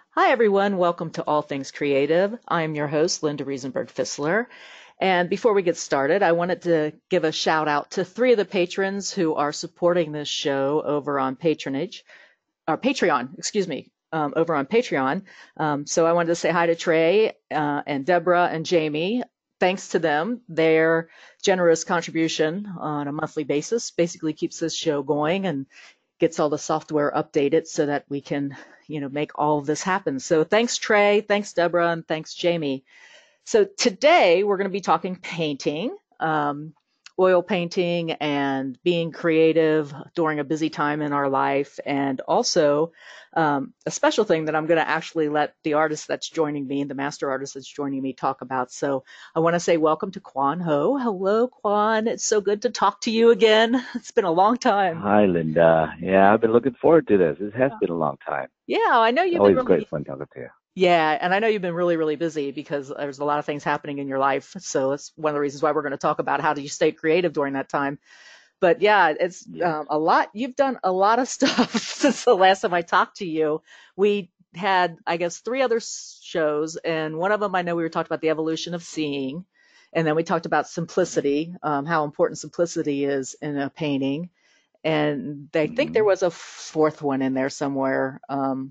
Hi, everyone. Welcome to All Things Creative. I am your host, Linda Riesenberg-Fissler. And before we get started, I wanted to give a shout out to three of the patrons who are supporting this show over on Patreon, over on Patreon. So I wanted to say hi to Trey and Deborah and Jamie. Thanks to them, their generous contribution on a monthly basis basically keeps this show going and gets all the software updated so that we can, make all of this happen. So thanks, Trey, thanks, Deborah, and thanks, Jamie. So today we're going to be talking painting, oil painting, and being creative during a busy time in our life, and also a special thing that I'm going to actually let the artist that's joining me, the master artist that's joining me, talk about. So I want to say welcome to Quan Ho. Hello, Quan. It's so good to talk to you again. It's been a long time. Hi, Linda. Yeah, I've been looking forward to this. This has been a long time. Yeah, I know you've been Always great really fun talking to you. Yeah, and I know you've been really, really busy because there's a lot of things happening in your life. So that's one of the reasons why we're going to talk about how do you stay creative during that time. But yeah, it's Yes. a lot. You've done a lot of stuff since the last time I talked to you. We had, I guess, three other shows, and one of them I know we were talking about the evolution of seeing, and then we talked about simplicity, how important simplicity is in a painting. And I think there Mm-hmm. was a fourth one in there somewhere.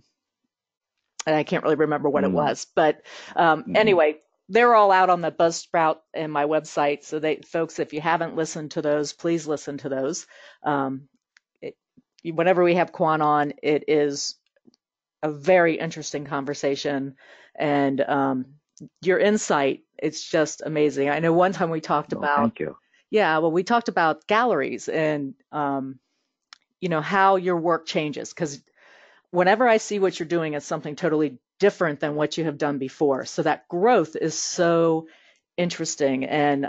And I can't really remember what it Mm-hmm. was. But anyway, they're all out on the Buzzsprout and my website. So folks, if you haven't listened to those, please listen to those. Um, it, Whenever we have Quan on, it is a very interesting conversation, and your insight, it's just amazing. I know one time we talked Well, about, thank you. yeah, well, we talked about galleries and, how your work changes because whenever I see what you're doing, it's something totally different than what you have done before. So that growth is so interesting,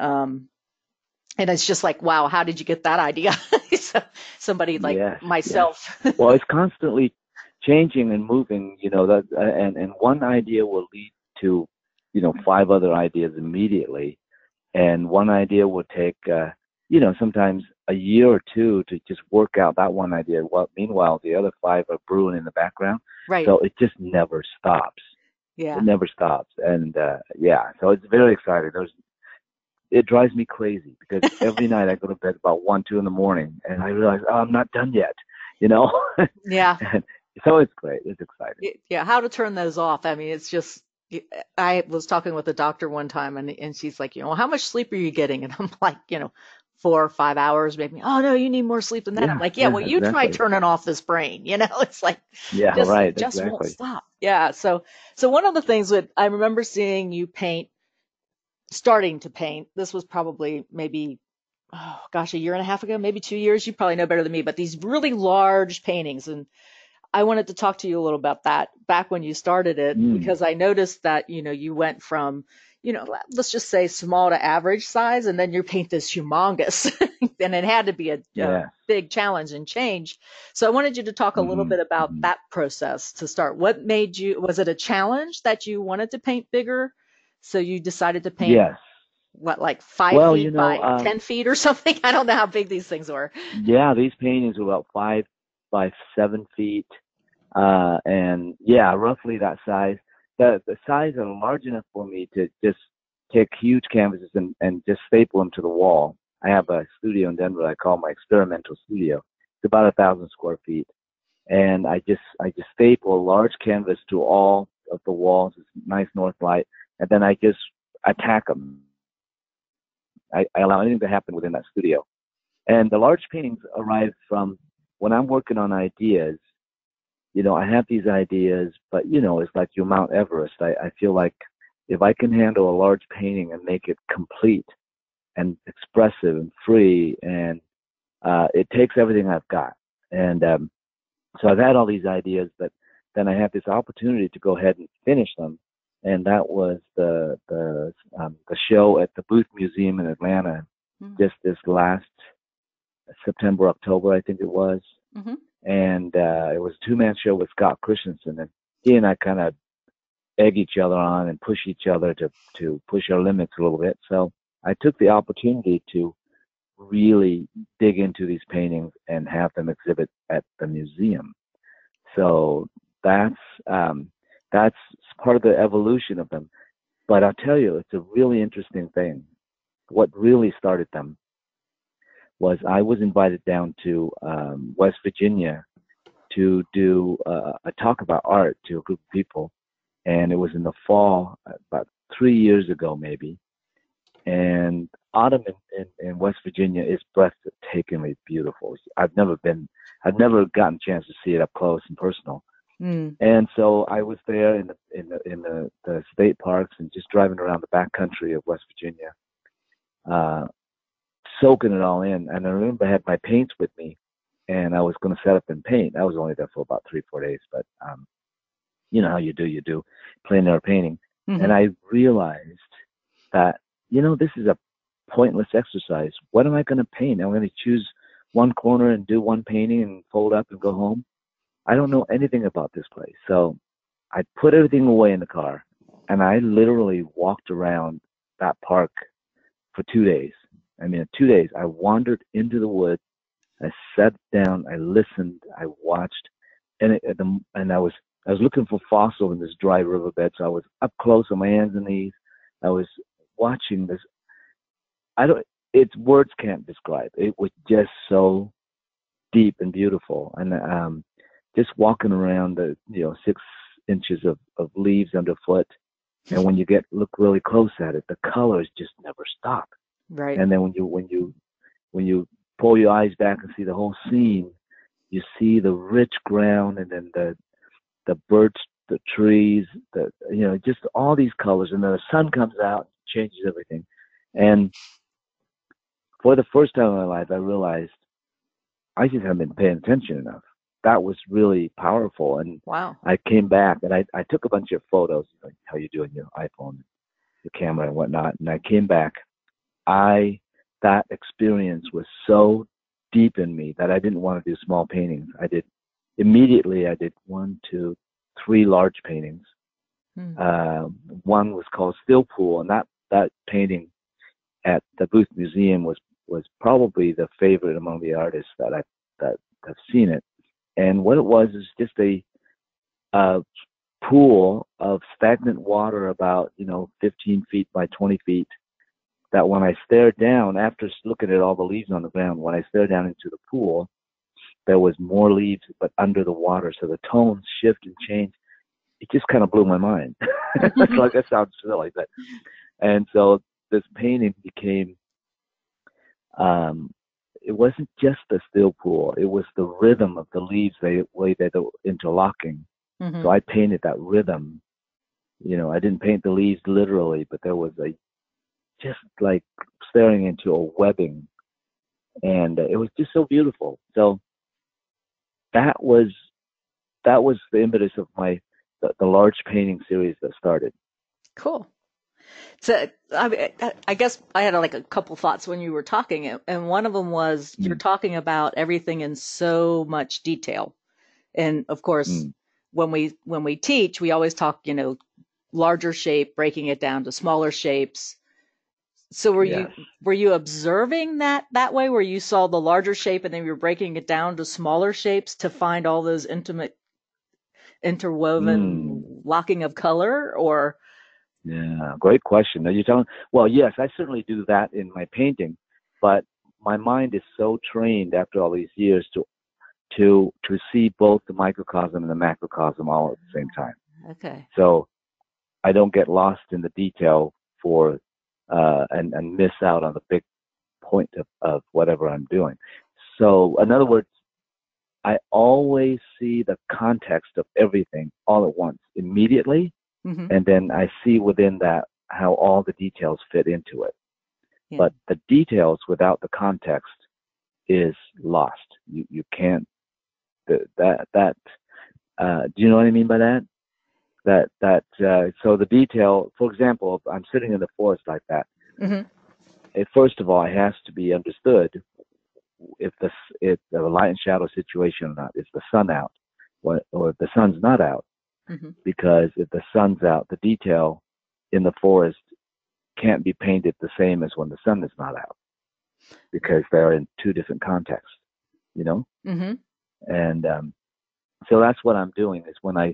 and it's just like, wow, how did you get that idea? So, somebody like Yes, yes. myself. Well, it's constantly changing and moving, that and one idea will lead to, five other ideas immediately. And one idea will take, sometimes a year or two to just work out that one idea. Well, meanwhile, the other five are brewing in the background. Right. So it just never stops. It Yeah. never stops. And yeah, so it's very exciting. It drives me crazy because every night I go to bed about 1, 2 in the morning, and I realize, oh, I'm not done yet, you know. Yeah. And so it's great. It's exciting. Yeah. How to turn those off. I mean, it's just, I was talking with a doctor one time and she's like, how much sleep are you getting? And I'm like, 4 or 5 hours, maybe. Oh no, you need more sleep than that. I'm Yeah, like, yeah, yeah, well, you try exactly. turning off this brain, it's like, Yeah, just, right, it just won't exactly. stop. Yeah. So one of the things that I remember seeing you paint, starting to paint, this was probably maybe, oh gosh, a year and a half ago, maybe 2 years. You probably know better than me, but these really large paintings. And I wanted to talk to you a little about that back when you started it, Mm, because I noticed that, you went from, let's just say small to average size, and then you paint this humongous, and it had to be a yeah. big challenge and change. So I wanted you to talk a little Hmm. bit about Hmm. that process to start. What made you, was it a challenge that you wanted to paint bigger? So you decided to paint Yes. what, like five Well, feet by 10 feet or something? I don't know how big these things were. yeah, these paintings are about 5 by 7 feet, and yeah, roughly that size. The size are large enough for me to just take huge canvases and just staple them to the wall. I have a studio in Denver I call my experimental studio. It's about 1,000 square feet, and I just staple a large canvas to all of the walls. It's nice north light, and then I just attack them. I allow anything to happen within that studio. And the large paintings arise from when I'm working on ideas. I have these ideas, but it's like your Mount Everest. I feel like if I can handle a large painting and make it complete and expressive and free, and it takes everything I've got. And so I've had all these ideas, but then I have this opportunity to go ahead and finish them. And that was the show at the Booth Museum in Atlanta, just this last September, October, I think it was. Mm-hmm. And it was a two-man show with Scott Christensen, and he and I kind of egg each other on and push each other to push our limits a little bit. So I took the opportunity to really dig into these paintings and have them exhibit at the museum. So that's um, That's part of the evolution of them. But I'll tell you, it's a really interesting thing. What really started them was I was invited down to West Virginia to do a talk about art to a group of people, and it was in the fall, about 3 years ago maybe. And autumn in West Virginia is breathtakingly beautiful. I've never gotten a chance to see it up close and personal. Mm. And so I was there in the state parks and just driving around the back country of West Virginia, uh, soaking it all in. And I remember I had my paints with me, and I was going to set up and paint. I was only there for about 3-4 days, but you know how you do plein air painting. Mm-hmm. And I realized that, this is a pointless exercise. What am I going to paint? I'm going to choose one corner and do one painting and fold up and go home. I don't know anything about this place. So I put everything away in the car, and I literally walked around that park for 2 days. I mean, 2 days, I wandered into the woods. I sat down, I listened, I watched, and I was looking for fossil in this dry riverbed. So I was up close on my hands and knees. I was watching this. It's words can't describe. It was just so deep and beautiful. And just walking around the 6 inches of leaves underfoot, and when you look really close at it, the colors just never stop. Right. And then when you pull your eyes back and see the whole scene, you see the rich ground, and then the birds, the trees, just all these colors, and then the sun comes out, changes everything. And for the first time in my life, I realized I just haven't been paying attention enough. That was really powerful. And wow. I came back and I took a bunch of photos, like how you do on your iPhone, your camera and whatnot. And I came back. That experience was so deep in me that I didn't want to do small paintings. I did 1, 2, 3 large paintings. One was called Still Pool, and that painting at the Booth Museum was probably the favorite among the artists that have seen it. And what it was is just a pool of stagnant water about 15 feet by 20 feet. That when I stared down, after looking at all the leaves on the ground, when I stared down into the pool, there was more leaves, but under the water. So the tones shift and change. It just kind of blew my mind. Like, that sounds silly, and so this painting became. It wasn't just the still pool; it was the rhythm of the leaves, the way they were interlocking. Mm-hmm. So I painted that rhythm. I didn't paint the leaves literally, but there was just like staring into a webbing, and it was just so beautiful. So that was the impetus of the large painting series that started. Cool. So I guess I had like a couple thoughts when you were talking, and one of them was you're talking about everything in so much detail. And of course, when we teach, we always talk, larger shape, breaking it down to smaller shapes. So were you observing that way, where you saw the larger shape and then you were breaking it down to smaller shapes to find all those intimate interwoven locking of color? Or yeah, great question. Are you telling? Well, yes, I certainly do that in my painting, but my mind is so trained after all these years to see both the microcosm and the macrocosm all at the same time. Okay. So I don't get lost in the detail and miss out on the big point of whatever I'm doing. So in other words, I always see the context of everything all at once immediately, and then I see within that how all the details fit into it. Yeah. But the details without the context is lost. You can't. Do you know what I mean by that? So the detail, for example, if I'm sitting in the forest like that, first of all, it has to be understood if the light and shadow situation or not. Is the sun out, or if the sun's not out? Because if the sun's out, the detail in the forest can't be painted the same as when the sun is not out, because they're in two different contexts, And so that's what I'm doing, is when I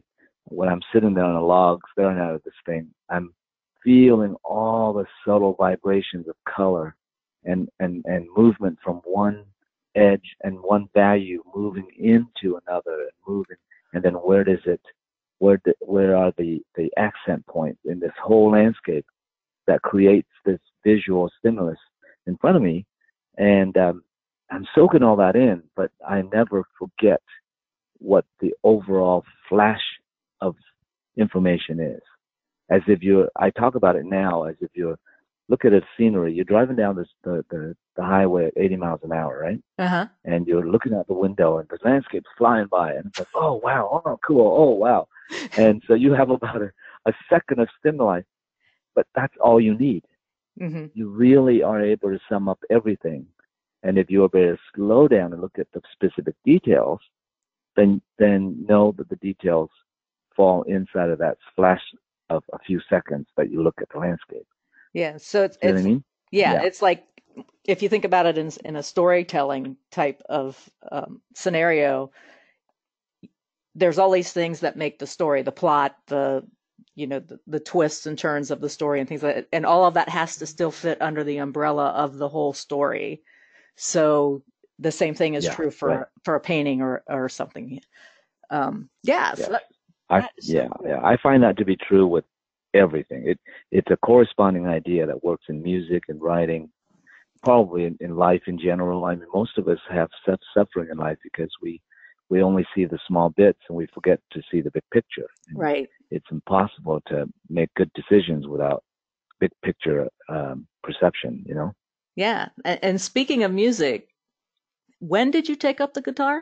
when I'm sitting there on a log staring at this thing, I'm feeling all the subtle vibrations of color and movement from one edge and one value moving into another and moving, and then where are the accent points in this whole landscape that creates this visual stimulus in front of me, and I'm soaking all that in, but I never forget what the overall flash of information is. As if I talk about it now as if you're, look at a scenery. You're driving down the highway at 80 miles an hour, right? Uh-huh. And you're looking out the window and the landscape's flying by and it's like, oh, wow, oh, cool, oh, wow. And so you have about a second of stimuli, but that's all you need. Mm-hmm. You really are able to sum up everything. And if you're able to slow down and look at the specific details, then know that the details fall inside of that flash of a few seconds that you look at the landscape. Yeah. So See what I mean? yeah, Yeah. it's like if you think about it in a storytelling type of scenario, there's all these things that make the story, the plot, the twists and turns of the story and things like that, and all of that has to still fit under the umbrella of the whole story. So the same thing is Yeah. true Right. for a painting or something. Yeah, Yes. so that is so cool. Yeah. I find that to be true with everything. It's a corresponding idea that works in music and writing, probably in life in general. I mean, most of us have such suffering in life because we only see the small bits and we forget to see the big picture. And Right. it's impossible to make good decisions without big picture perception, you know? Yeah. And speaking of music, when did you take up the guitar?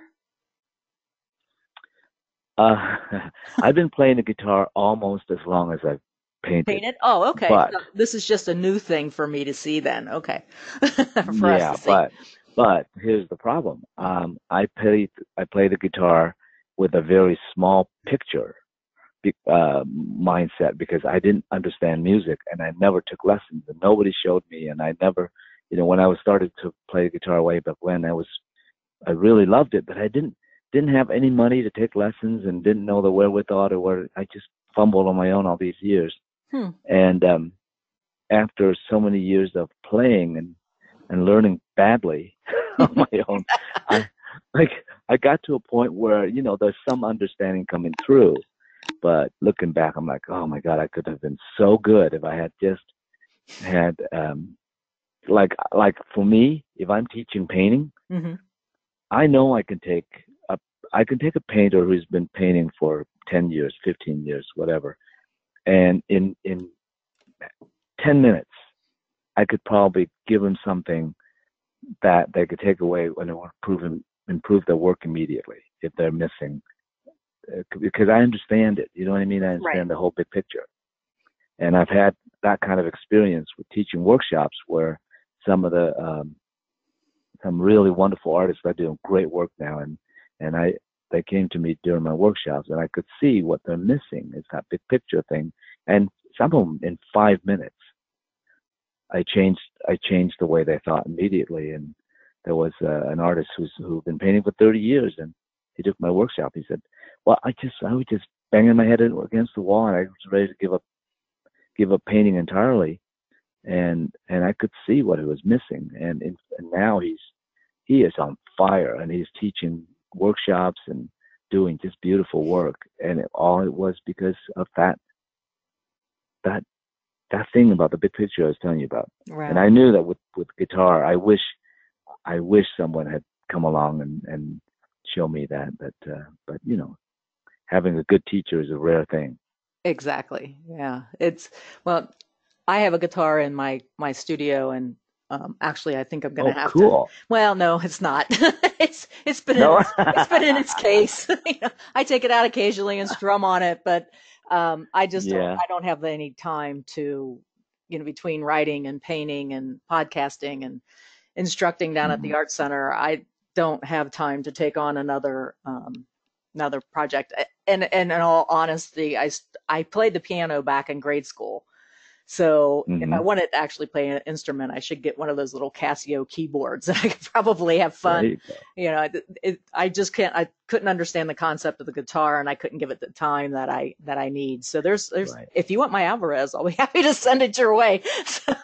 Uh, I've been playing the guitar almost as long as I've painted, Painted? Oh, okay. but So this is just a new thing for me to see then. Okay. For us to yeah, see. but here's the problem. I play the guitar with a very small picture mindset because I didn't understand music and I never took lessons and nobody showed me and I never, when I was started to play guitar way back when I really loved it, but I didn't have any money to take lessons and didn't know the wherewithal or where I just fumbled on my own all these years. Hmm. And after so many years of playing and learning badly on my own, I got to a point where there's some understanding coming through, but looking back, I'm like, oh my God, I could have been so good if I had just had like for me, if I'm teaching painting, Mm-hmm. I know I can take a painter who's been painting for 10 years, 15 years, whatever, and in 10 minutes, I could probably give them something that they could take away and it would improve their work immediately if they're missing. Because I understand it. You know what I mean? I Right. understand the whole big picture. And I've had that kind of experience with teaching workshops where some of the some really wonderful artists are doing great work now, and they came to me during my workshops, and I could see what they're missing is that big picture thing. And some of them in 5 minutes, I changed the way they thought immediately. And there was an artist who'd been painting for 30 years, and he took my workshop. He said, "Well, I was just banging my head against the wall, and I was ready to give up painting entirely." And I could see what he was missing. And now he is on fire, and he's teaching workshops and doing just beautiful work. And all it was because of that thing about the big picture I was telling you about. Right. And I knew that with guitar, I wish someone had come along and show me that. But having a good teacher is a rare thing. Exactly. Yeah. Well, I have a guitar in my studio, and actually I think I'm gonna Oh, have to. cool. Well, no, it's not. It's been in No. it's been in its case. I take it out occasionally and strum on it, but I just Yeah. I don't have any time to, between writing and painting and podcasting and instructing down at the Mhm. art center, I don't have time to take on another project. And in all honesty, I played the piano back in grade school, So if I Hmm. wanted to actually play an instrument, I should get one of those little Casio keyboards, and I could probably have There fun. you go. I just can't. I couldn't understand the concept of the guitar, and I couldn't give it the time that I need. So there's. Right. If you want my Alvarez, I'll be happy to send it your way. So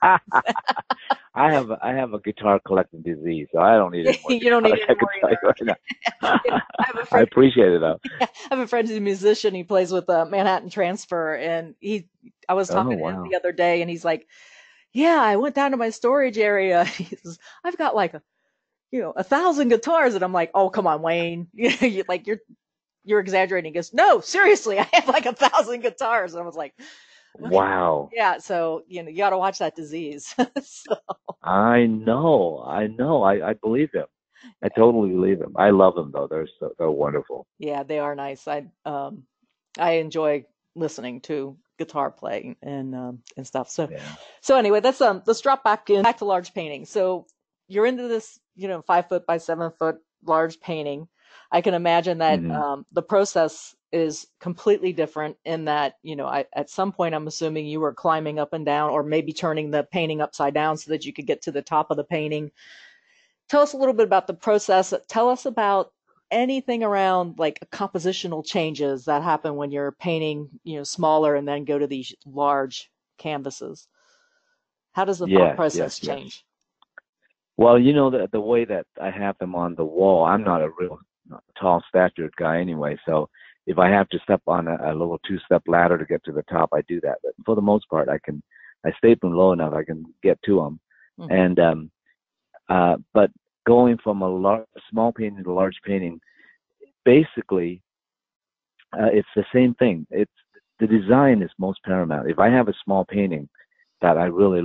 I have a guitar collecting disease, so I don't need any more you don't need guitars. any I can more tell you right now. either. I have a I friend. appreciate it though. I have a friend who's a musician. He plays with Manhattan Transfer, and I was Oh talking to him wow. the other day, and he's like, "Yeah, I went down to my storage area. He says, I've got like 1,000 guitars," and I'm like, "Oh, come on, Wayne, you're exaggerating." He goes, "No, seriously, I have like 1,000 guitars," and I was like, "Okay, Wow. yeah." So you got to watch that disease. So, I know. I believe him. I totally believe him. I love them though. They're wonderful. yeah, they are nice. I enjoy listening to guitar playing and stuff. So Yeah. so anyway, let's drop back to large painting. So you're into this 5 foot by 7 foot large painting. I can imagine that Hmm. the process is completely different in that at some point I'm assuming you were climbing up and down or maybe turning the painting upside down so that you could get to the top of the painting. Tell us a little bit about the process. Tell us about anything around like compositional changes that happen when you're painting, smaller and then go to these large canvases. How does the thought Yes, yes, process yes. change? Well, the way that I have them on the wall, I'm not a real tall statured guy anyway. So if I have to step on a little two-step ladder to get to the top, I do that. But for the most part, I stay them low enough I can get to them. Hmm. And but going from small painting to large painting, basically, it's the same thing. It's the design is most paramount. If I have a small painting that I really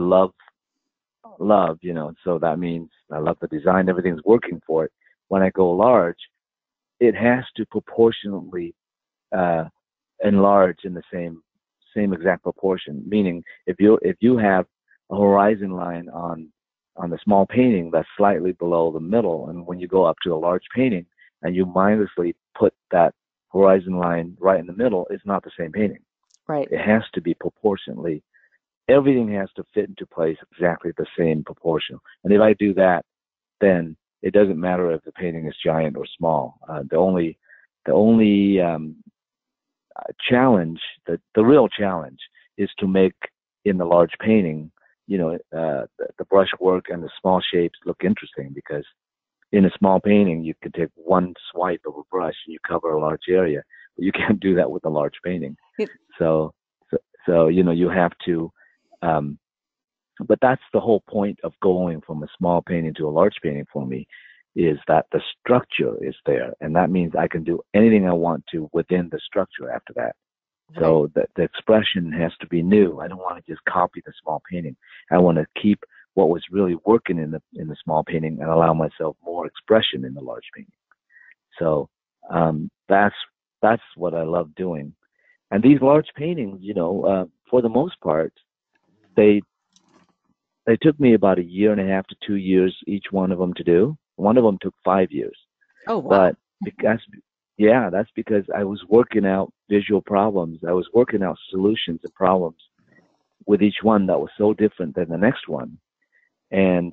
love, so that means I love the design, everything's working for it. When I go large, it has to proportionately uh, enlarge in the same exact proportion. Meaning, if you have a horizon line on the small painting that's slightly below the middle, and when you go up to a large painting and you mindlessly put that horizon line right in the middle, it's not the same painting. Right. It has to be proportionally. Everything has to fit into place exactly the same proportion. And if I do that, then it doesn't matter if the painting is giant or small. The only challenge, the real challenge, is to make in the large painting, the brush work and the small shapes look interesting, because in a small painting you can take one swipe of a brush and you cover a large area, but you can't do that with a large painting. It- So, you have to. Um, but that's the whole point of going from a small painting to a large painting for me, is that the structure is there, and that means I can do anything I want to within the structure after that. right. So the expression has to be new. I don't want to just copy the small painting. I want to keep what was really working in the small painting and allow myself more expression in the large painting. So that's what I love doing. And these large paintings, for the most part, they they took me about a year and a half to 2 years each one of them to do. One of them took 5 years, Oh, wow. but because yeah, that's because I was working out visual problems. I was working out solutions and problems with each one that was so different than the next one, and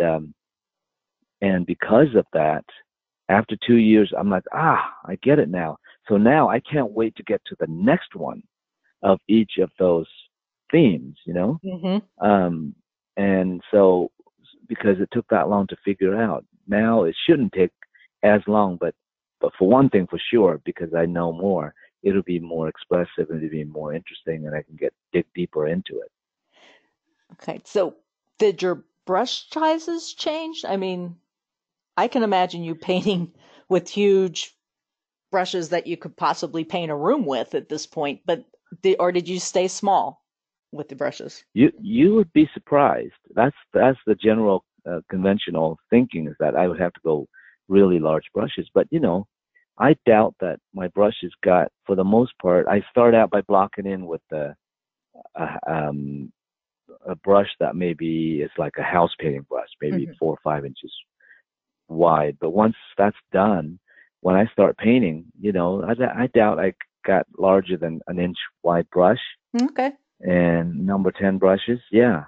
because of that, after 2 years, I'm like, I get it now. So now I can't wait to get to the next one of each of those themes. Hmm. Um, and so, because it took that long to figure out, now it shouldn't take as long. But for one thing, for sure, because I know more, it'll be more expressive and it'll be more interesting, and I can dig deeper into it. Okay. So did your brush sizes change? I mean, I can imagine you painting with huge brushes that you could possibly paint a room with at this point, but did you stay small with the brushes? You would be surprised. That's the general conventional thinking, is that I would have to go really large brushes. But I doubt that my brushes got, for the most part. I start out by blocking in with uh, um, a brush that maybe is like a house painting brush, maybe Hmm. 4 or 5 inches wide. But once that's done, when I start painting, I doubt I got larger than an inch wide brush. Okay. and number 10 brushes. Yeah,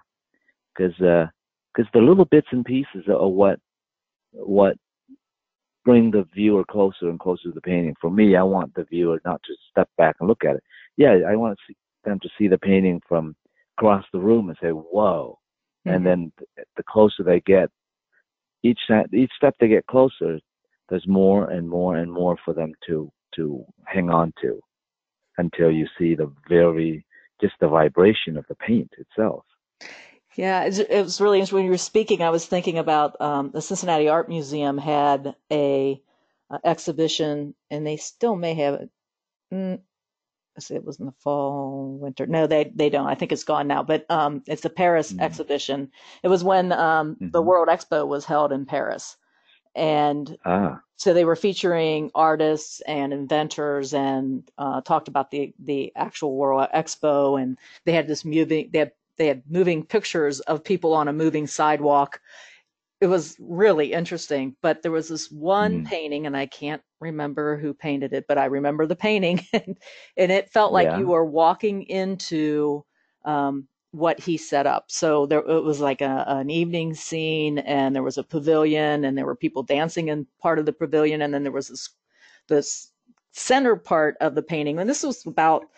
because the little bits and pieces are what bring the viewer closer and closer to the painting. For me, I want the viewer not to step back and look at it. Yeah, I want them to see the painting from across the room and say, "Whoa!" And Hmm. then the closer they get, each step they get closer, there's more and more and more for them to hang on to until you see the very just the vibration of the paint itself. Yeah, it was really interesting when you were speaking. I was thinking about the Cincinnati Art Museum had a exhibition, and they still may have it. Let's see, it was in the fall, winter. No, they don't. I think it's gone now. But it's a Paris Mm. exhibition. It was when the Hmm. World Expo was held in Paris, and Ah. so they were featuring artists and inventors and talked about the actual World Expo, and they had this moving they had moving pictures of people on a moving sidewalk. It was really interesting, but there was this one Mm. painting, and I can't remember who painted it, but I remember the painting, and it felt like you Yeah. were walking into what he set up. So there, it was like an evening scene, and there was a pavilion, and there were people dancing in part of the pavilion, and then there was this center part of the painting, and this was about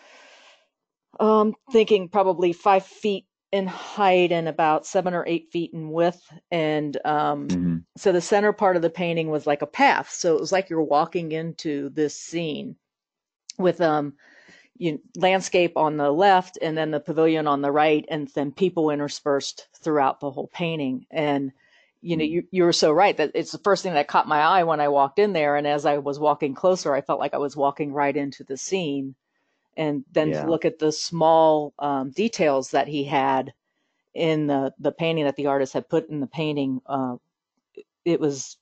thinking probably 5 feet in height and about 7 or 8 feet in width. And Hmm. so the center part of the painting was like a path. So it was like you're walking into this scene with landscape on the left and then the pavilion on the right, and then people interspersed throughout the whole painting. And Mm. you were so right that it's the first thing that caught my eye when I walked in there. And as I was walking closer, I felt like I was walking right into the scene, and then to Yeah. look at the small details that he had in the painting that the artist had put in the painting. It was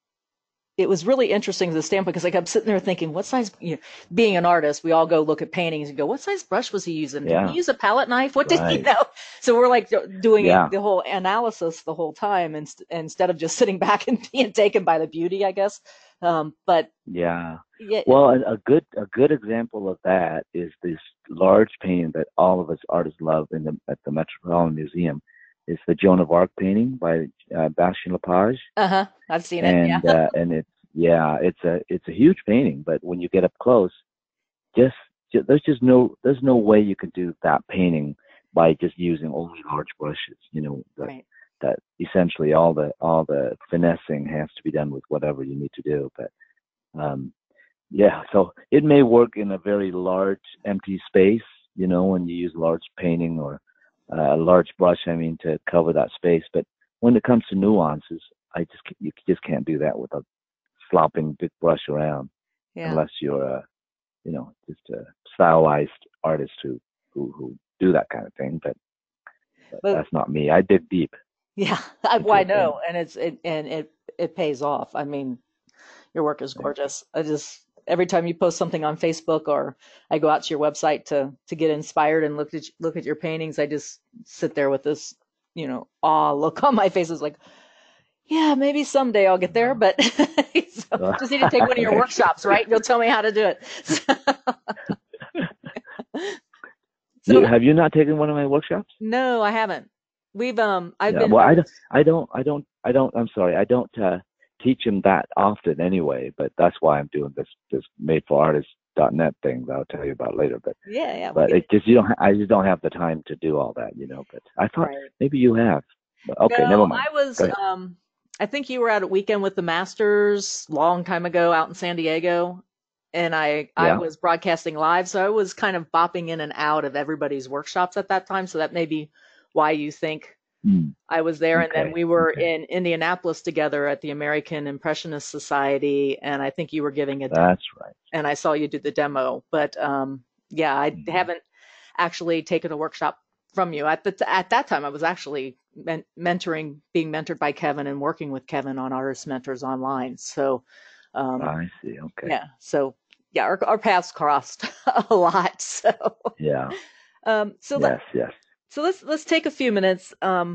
it was really interesting to the standpoint because I kept sitting there thinking, what size, being an artist, we all go look at paintings and go, what size brush was he using? Did he Yeah. use a palette knife? What did he Right. know? So we're like doing Yeah. the whole analysis the whole time, instead of just sitting back and being taken by the beauty, I guess. But Yeah. yeah, Well, a good example of that is this large painting that all of us artists love in the at the Metropolitan Museum. It's the Joan of Arc painting by Bastien Lepage, uh-huh, I've seen it. Yeah. and it's yeah, it's a huge painting. But when you get up close, just, there's no way you could do that painting by just using only large brushes. Right. That essentially all the finessing has to be done with whatever you need to do. But um, yeah, so it may work in a very large empty space, when you use large painting or a large brush, I mean, to cover that space. But when it comes to nuances, you just can't do that with a slopping big brush around Yeah. unless you're just a stylized artist who do that kind of thing. But But that's not me. I dig deep yeah, into I the know, painting. and it pays off. I mean, your work is Thanks. gorgeous. I just every time you post something on Facebook, or I go out to your website to get inspired and look at your paintings, I just sit there with this, awe look on my face. It's like, yeah, maybe someday I'll get there, Uh, but so just need to take one of your Thanks. workshops, right? You'll tell me how to do it. So, Have you not taken one of my workshops? no, I haven't. I've Yeah. been Well, very. I'm sorry. I don't teach them that often anyway. But that's why I'm doing this made for artists.net thing that I'll tell you about later. But Yeah, yeah, we but can. it just I just don't have the time to do all that. But I thought Right. maybe you have. But okay, No, never mind. I was Go ahead. I think you were at a weekend with the Masters long time ago out in San Diego, and I Yeah. was broadcasting live, so I was kind of bopping in and out of everybody's workshops at that time, so that may be why you think Mm, I was there. And then okay. we were Okay. in Indianapolis together at the American Impressionist Society, and I think you were giving a demo, That's right. and I saw you do the demo. But yeah, I Hmm. haven't actually taken a workshop from you. At that time, I was actually being mentored by Kevin and working with Kevin on Artist Mentors Online. So um, I see. Okay. yeah, so yeah, our paths crossed a lot. So Yeah. um, so let Yes. Yes. let's take a few minutes.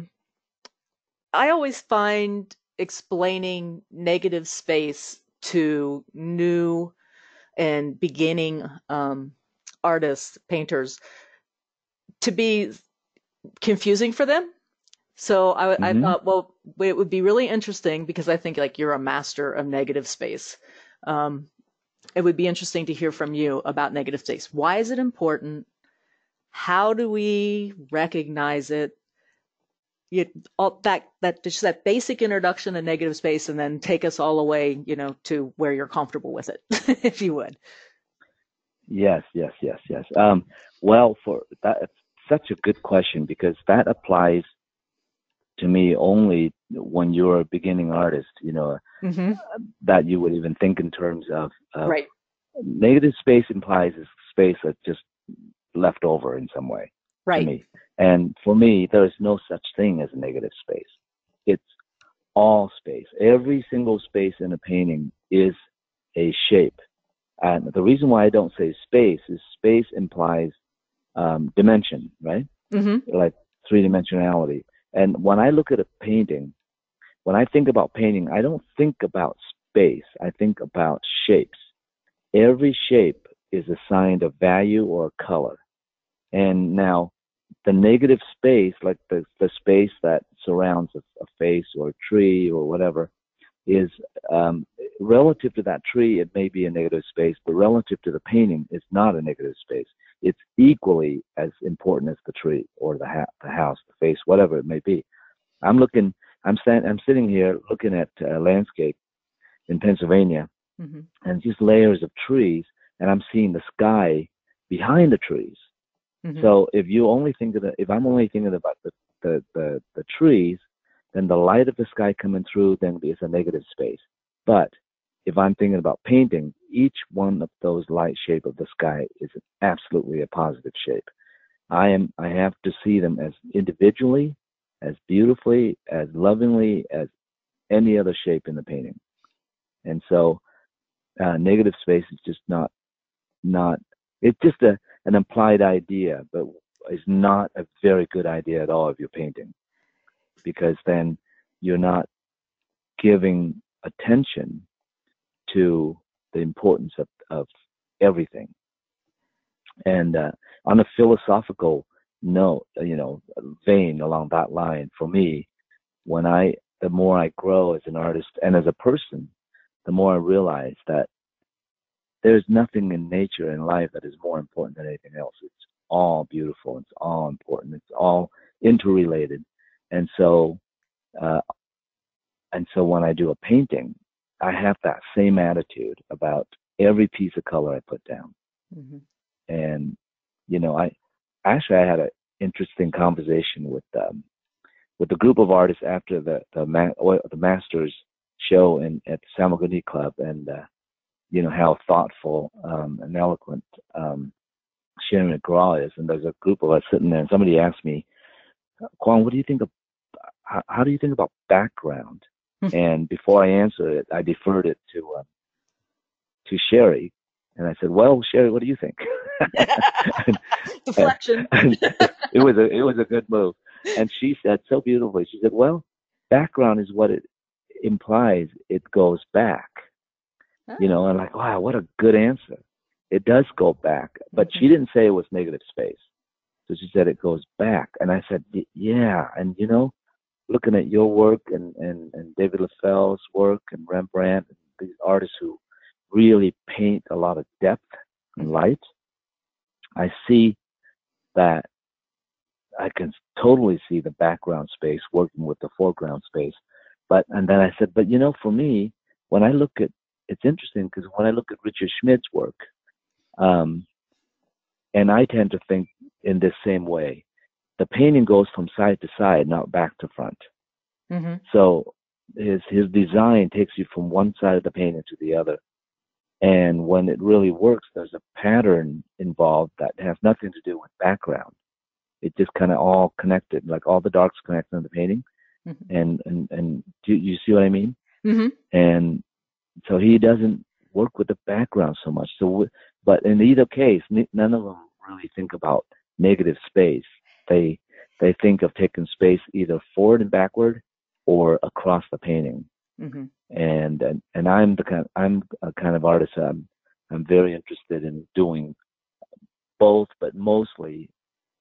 I always find explaining negative space to new and beginning artists, painters, to be confusing for them. So I Hmm. thought, well, it would be really interesting because I think like you're a master of negative space. Um, it would be interesting to hear from you about negative space. Why is it important? How do we recognize it? You, all that just that basic introduction to negative space, and then take us all away, to where you're comfortable with it, if you would. Yes, yes, yes, yes. Well, for that, it's such a good question because that applies to me only when you're a beginning artist, Hmm. that you would even think in terms of Right. negative space implies a space that's just left over in some way to Right. me. And for me, there is no such thing as a negative space. It's all space. Every single space in a painting is a shape. And the reason why I don't say space is space implies dimension, right? Hmm. Like three dimensionality. And when I look at a painting, when I think about painting, I don't think about space. I think about shapes. Every shape is assigned a value or a color. And now the negative space, like the space that surrounds a face or a tree or whatever, is um, relative to that tree, it may be a negative space, but relative to the painting, it's not a negative space. It's equally as important as the tree or the house, the face, whatever it may be. I'm looking, I'm sitting here looking at a landscape in Pennsylvania, Hmm. and just layers of trees, and I'm seeing the sky behind the trees. Hmm. So if I'm only thinking about the trees, then the light of the sky coming through then is a negative space. But if I'm thinking about painting, each one of those light shape of the sky is absolutely a positive shape. I have to see them as individually, as beautifully, as lovingly as any other shape in the painting. And so negative space is just not it's just an implied idea, but it's not a very good idea at all if you're painting, because then you're not giving attention to the importance of everything. And on a philosophical note, vein along that line, for me, the more I grow as an artist and as a person, the more I realize that there's nothing in nature and life that is more important than anything else. It's all beautiful. It's all important. It's all interrelated. And so, uh, and so when I do a painting, I have that same attitude about every piece of color I put down. Hmm. And, I had an interesting conversation with a group of artists after the Masters show at the Samaguni Club, and how thoughtful and eloquent Sharon McGraw is. And there's a group of us sitting there, and somebody asked me, Kwon, what do you think of, how do you think about background? And before I answered it, I deferred it to Sherry, and I said, well, Sherry, what do you think? and, Deflection. and it was a good move. And she said so beautifully, she said, well, background is what it implies. It goes back. Oh. And like, wow, what a good answer. It does go back, but Hmm. she didn't say it was negative space. So she said it goes back. And I said, yeah. And, looking at your work and David LaFell's work and Rembrandt, and these artists who really paint a lot of depth and Hmm. light, I see that I can totally see the background space working with the foreground space. And then I said, but for me, when I look at, it's interesting because when I look at Richard Schmidt's work, um, and I tend to think in this same way, the painting goes from side to side, not back to front. Hmm. So his design takes you from one side of the painting to the other. And when it really works, there's a pattern involved that has nothing to do with background. It just kind of all connected, like all the darks connected in the painting. Hmm. And do you see what I mean? Hmm. And so he doesn't work with the background so much. But in either case, none of them really think about negative space. They they think of taking space either forward and backward or across the painting. Hmm. And I'm a kind of artist. I'm very interested in doing both, but mostly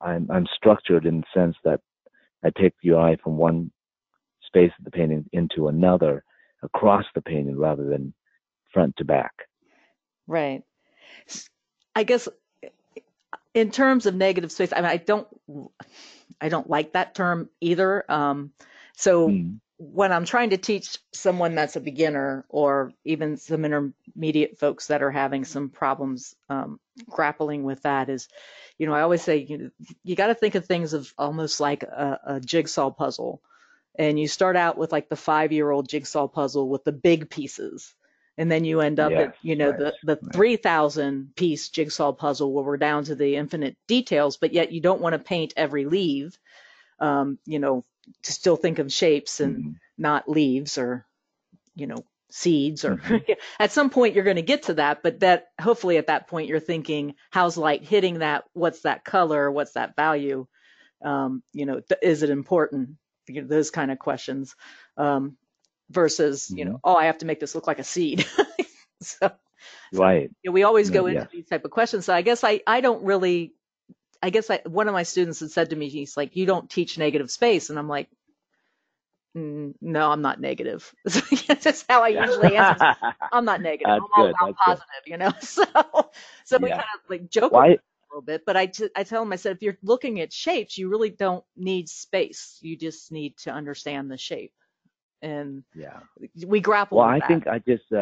I'm structured in the sense that I take your eye from one space of the painting into another across the painting rather than front to back. Right. I guess in terms of negative space, I mean, I don't like that term either. So Mm. when I'm trying to teach someone that's a beginner or even some intermediate folks that are having some problems grappling with that is, I always say, you got to think of things of almost like a jigsaw puzzle. And you start out with like the 5-year-old jigsaw puzzle with the big pieces. And then you end up at, Yes, right, the right. 3,000 piece jigsaw puzzle where we're down to the infinite details, but yet you don't want to paint every leaf, to still think of shapes and Mm-hmm. not leaves or, seeds or Mm-hmm. at some point you're going to get to that, but that hopefully at that point you're thinking, how's light hitting that? What's that color? What's that value? Is it important? Those kind of questions, versus, Mm-hmm. oh, I have to make this look like a seed. so, so Right. we always No, go into yes. these type of questions. So I guess I don't really, one of my students had said to me, he's like, you don't teach negative space. And I'm like, no, I'm not negative. That's how I usually answer. I'm not negative. That's I'm all good. about That's good. positive. So we Yeah. kind of like joke about Why? it a little bit, but I tell them, I said, if you're looking at shapes, you really don't need space. You just need to understand the shape. And Yeah. we grapple Well, with I that. think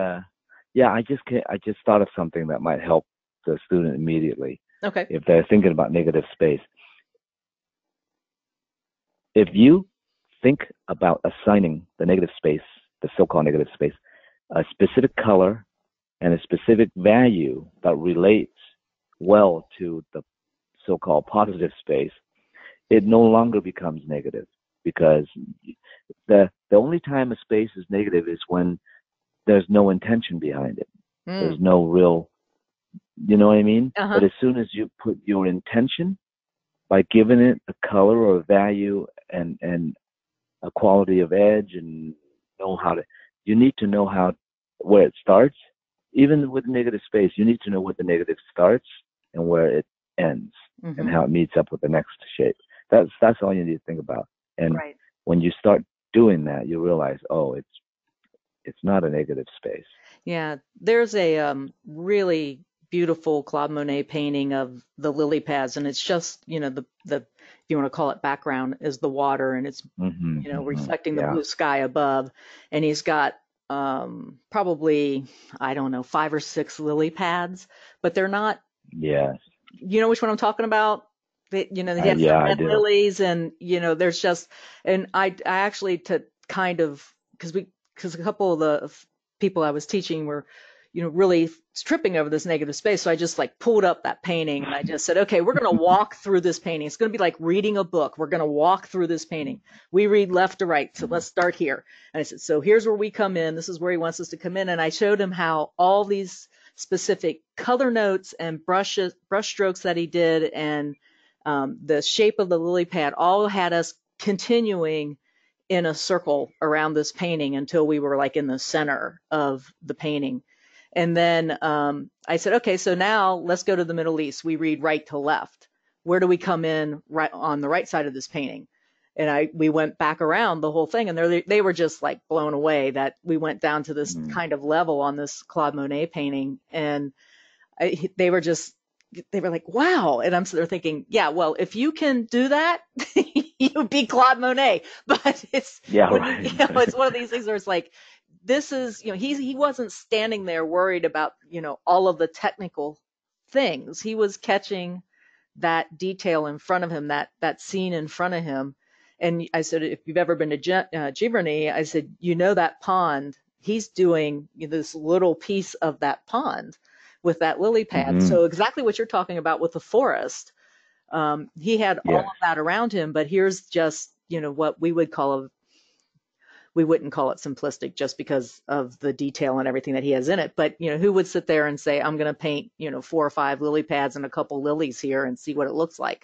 I just thought of something that might help the student immediately Okay. if they're thinking about negative space. If you think about assigning the negative space, the so-called negative space, a specific color and a specific value that relates well to the so-called positive space, it no longer becomes negative, because the only time a space is negative is when there's no intention behind it. There's no real, you know what I mean? Uh-huh. But as soon as you put your intention by giving it a color or a value and a quality of edge and you need to know where it starts. Even with negative space, you need to know where the negative starts and where it ends, and how it meets up with the next shape. That's all you need to think about. And Right. when you start doing that, you realize, oh, it's not a negative space. Yeah. There's a really beautiful Claude Monet painting of the lily pads, and it's just, the if you want to call it background is the water, and it's Mm-hmm, mm-hmm. reflecting the Yeah. blue sky above, and he's got probably, I don't know, 5 or 6 lily pads, but they're not, Yes. you know which one I'm talking about? They have Yeah, the I red do. lilies, and there's just, and I actually, to kind of, because a couple of the people I was teaching were, really tripping over this negative space. So I just like pulled up that painting and I just said, okay, we're going to walk through this painting. It's going to be like reading a book. We're going to walk through this painting. We read left to right. So let's start here. And I said, so here's where we come in. This is where he wants us to come in. And I showed him how all these specific color notes and brush strokes that he did, and the shape of the lily pad all had us continuing in a circle around this painting until we were like in the center of the painting. And then I said, okay, so now let's go to the Middle East. We read right to left. Where do we come in right on the right side of this painting? And we went back around the whole thing, and they were just like blown away that we went down to this kind of level on this Claude Monet painting. And they were like, wow. And I'm sort of thinking, yeah, well, if you can do that, you'd be Claude Monet. But it's, right. It's one of these things where it's like, this is, he wasn't standing there worried about, all of the technical things. He was catching that detail in front of him, that scene in front of him. And I said, if you've ever been to Giverny, I said, that pond, he's doing this little piece of that pond with that lily pad. Mm-hmm. So exactly what you're talking about with the forest. He had all of that around him, but here's just, what we wouldn't call it simplistic just because of the detail and everything that he has in it. But, who would sit there and say, I'm going to paint, 4 or 5 lily pads and a couple lilies here and see what it looks like.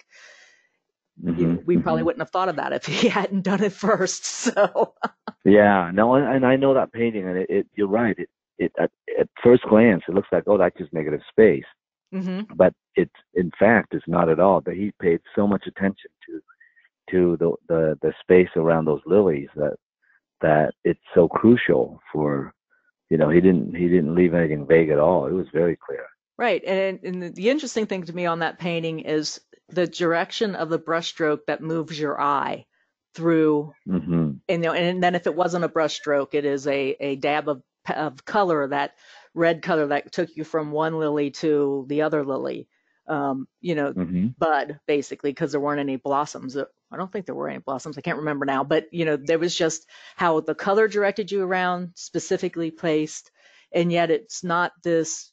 We probably wouldn't have thought of that if he hadn't done it first. So yeah, no, and I know that painting, and you're right. It at first glance, it looks like, oh, that's just negative space. Mm-hmm. But it's in fact it's not at all. But he paid so much attention to the space around those lilies that it's so crucial for, he didn't leave anything vague at all. It was very clear. Right. And the interesting thing to me on that painting is the direction of the brushstroke that moves your eye through. Hmm. And then if it wasn't a brushstroke, it is a dab of color, that red color that took you from one lily to the other lily, Hmm. bud, basically, because there weren't any blossoms. I don't think there were any blossoms. I can't remember now, but there was just how the color directed you around, specifically placed, and yet it's not this,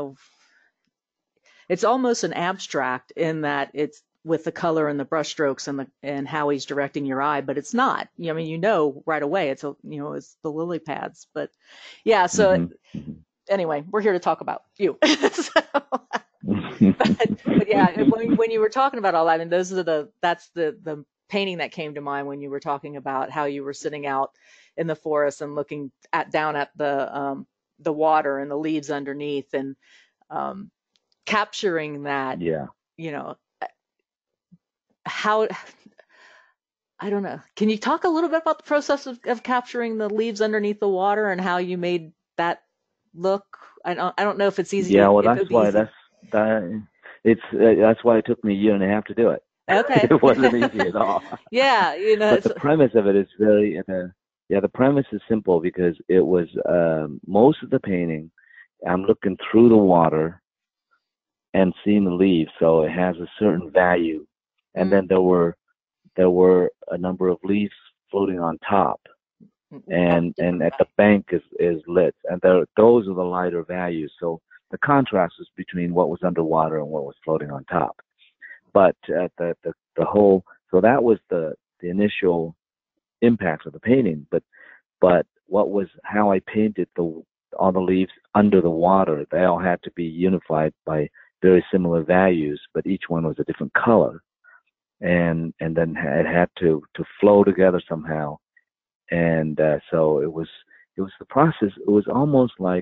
it's almost an abstract in that it's with the color and the brushstrokes and how he's directing your eye, but it's not. I mean, right away it's the lily pads. But yeah, so Hmm. Hmm. anyway, we're here to talk about you. So, but yeah, when you were talking about all that, I mean, that's the painting that came to mind when you were talking about how you were sitting out in the forest and looking down at the water and the leaves underneath, and um, capturing that, Yeah. you know, how, I don't know. Can you talk a little bit about the process of capturing the leaves underneath the water and how you made that look? I don't know if it's easy Yeah. Well, if it would be easy. that's why it took me a year and a half to do it. Okay. It wasn't easy at all. Yeah, But it's the premise of it is yeah, the premise is simple because it was most of the painting. I'm looking through the water and seeing the leaves, so it has a certain value. And mm, then there were a number of leaves floating on top, of and different at the bank is lit, and those are the lighter values. So the contrast is between what was underwater and what was floating on top. But the whole, so that was the initial impact of the painting. But what was how I painted all the leaves under the water? They all had to be unified by very similar values, but each one was a different color, and then it had to flow together somehow. And so it was the process. It was almost like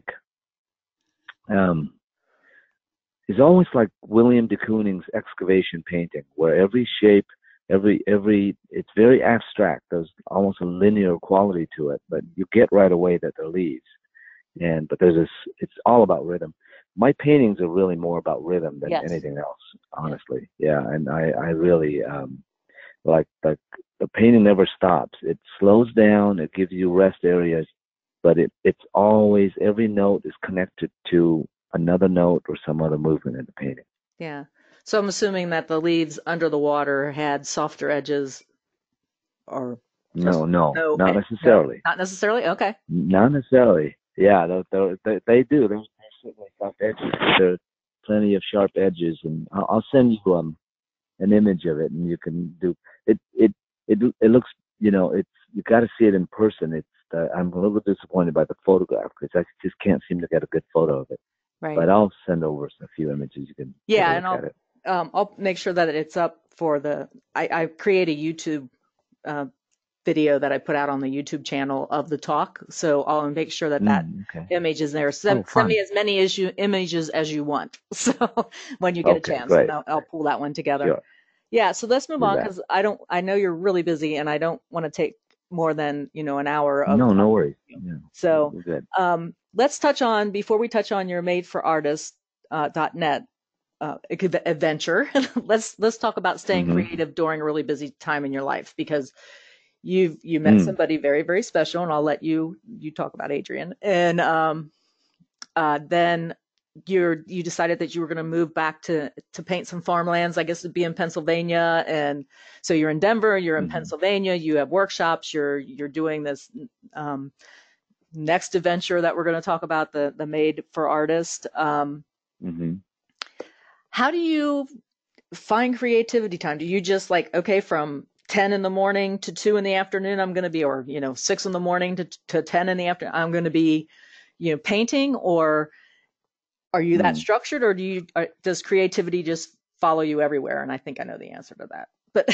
um, it's almost like William de Kooning's excavation painting, where every shape, every it's very abstract. There's almost a linear quality to it, but you get right away that they're leaves. But there's this. It's all about rhythm. My paintings are really more about rhythm than yes. anything else, Yeah. honestly. Yeah, and I really like the painting never stops. It slows down. It gives you rest areas, but it's always every note is connected to another note or some other movement in the painting. Yeah. So I'm assuming that the leaves under the water had softer edges, or just No, no, no, not no, necessarily. not necessarily. Okay. Not necessarily. Yeah, they do. There's certainly sharp edges. There are plenty of sharp edges, and I'll send you an image of it, and you can do it. It looks, it's you got to see it in person. I'm a little disappointed by the photograph because I just can't seem to get a good photo of it. Right. But I'll send over a few images. You can take a Yeah, and look at it. I'll make sure that it's up for I create a YouTube uh, video that I put out on the YouTube channel of the talk. So I'll make sure that Okay. image is there. Oh, Send fun. me as many images as you want. So when you get a Okay, chance, and great. I'll pull that one together. Sure. Yeah. So let's move Do on, that. because I know you're really busy and I don't want to take more than, an hour of No, time no with worries. you. Yeah, So we're good. let's before we touch on your made for artist .net adventure. Let's talk about staying Mm-hmm. creative during a really busy time in your life, because you met Mm. somebody very, very special, and I'll let you talk about Adrian. And then you decided that you were going to move back to paint some farmlands, I guess it'd be in Pennsylvania. And so you're in Denver, you're in Mm-hmm. Pennsylvania, you have workshops, you're doing this um, next adventure that we're going to talk about, the Made for Artist. Mm-hmm. How do you find creativity time? Do you just like, okay, from 10 in the morning to 2 in the afternoon, I'm going to be, or, 6 in the morning to 10 in the afternoon, I'm going to be, painting? Or are you that Mm. structured, or does creativity just follow you everywhere? And I think I know the answer to that, but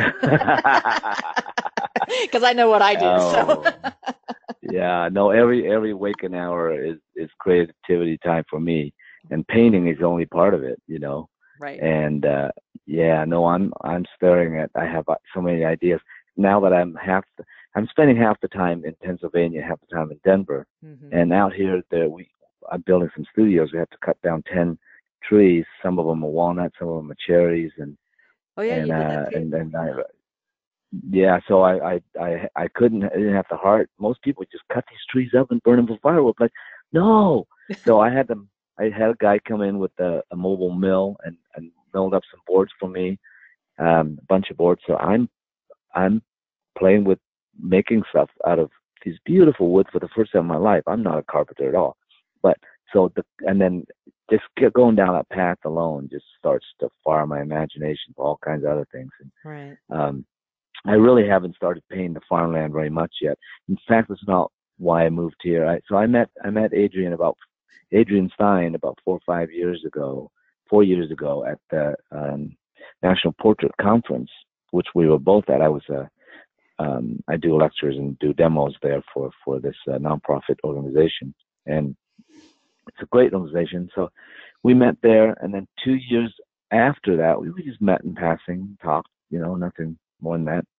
because I know what I do. So, Oh, yeah. No, every waking hour is creativity time for me. and painting is only part of it. Right. And yeah, no, I'm staring at. I have so many ideas now that I'm spending half the time in Pennsylvania, half the time in Denver, Hmm. and out here I'm building some studios. We have to cut down 10 trees. Some of them are walnuts, some of them are cherries, and Oh yeah, and you did that uh too. and and I, yeah, so I couldn't. I didn't have the heart. Most people just cut these trees up and burn them for firewood. Like, no. So I had them. I had a guy come in with a mobile mill and milled up some boards for me, a bunch of boards. So I'm playing with making stuff out of these beautiful woods for the first time in my life. I'm not a carpenter at all, but and then just going down that path alone just starts to fire my imagination for all kinds of other things. Right. And I really haven't started painting the farmland very much yet. In fact, that's not why I moved here. So I met Adrian Stein about 4 or 5 years ago, 4 years ago at the National Portrait Conference, which we were both at. I do lectures and do demos there for this nonprofit organization, and it's a great organization. So we met there, and then 2 years after that, we just met in passing, talked, nothing more than that.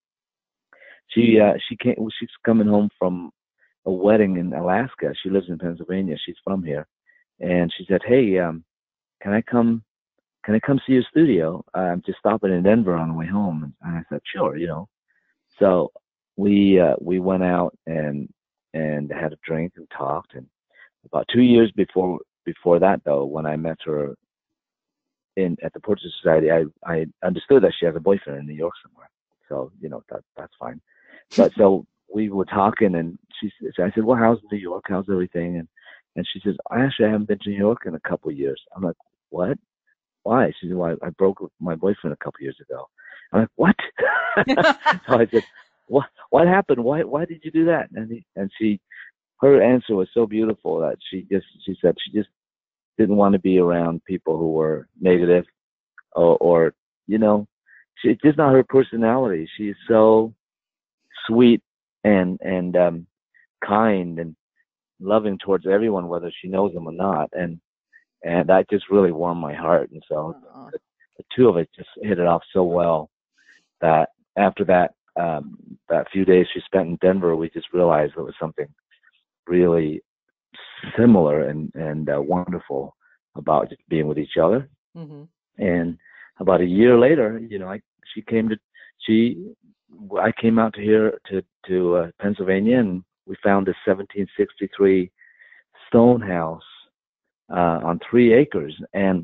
She came. She's coming home from a wedding in Alaska. She lives in Pennsylvania. She's from here, and she said, "Hey, can I come? Can I come see your studio? I'm just stopping in Denver on the way home." And I said, "Sure." So we went out and had a drink and talked. And about 2 years before that, though, when I met her in at the Portrait Society, I understood that she has a boyfriend in New York somewhere. So that's fine. But so we were talking, and I said, "Well, how's New York? How's everything?" And she says, "Actually, I haven't been to New York in a couple of years." I'm like, "What? Why?" She said, "Well, I broke with my boyfriend a couple of years ago." I'm like, "What?" So I said, "What happened? Why did you do that?" And her answer was so beautiful that she said she just didn't want to be around people who were negative, or you know, it's just not her personality. She's so sweet and kind and loving towards everyone, whether she knows them or not. And that just really warmed my heart. And so Aw. the two of us just hit it off so well that after that few days she spent in Denver, we just realized there was something really similar and wonderful about just being with each other. Mhm. And about a year later, she came to she I came out to here to Pennsylvania, and we found this 1763 stone house on 3 acres,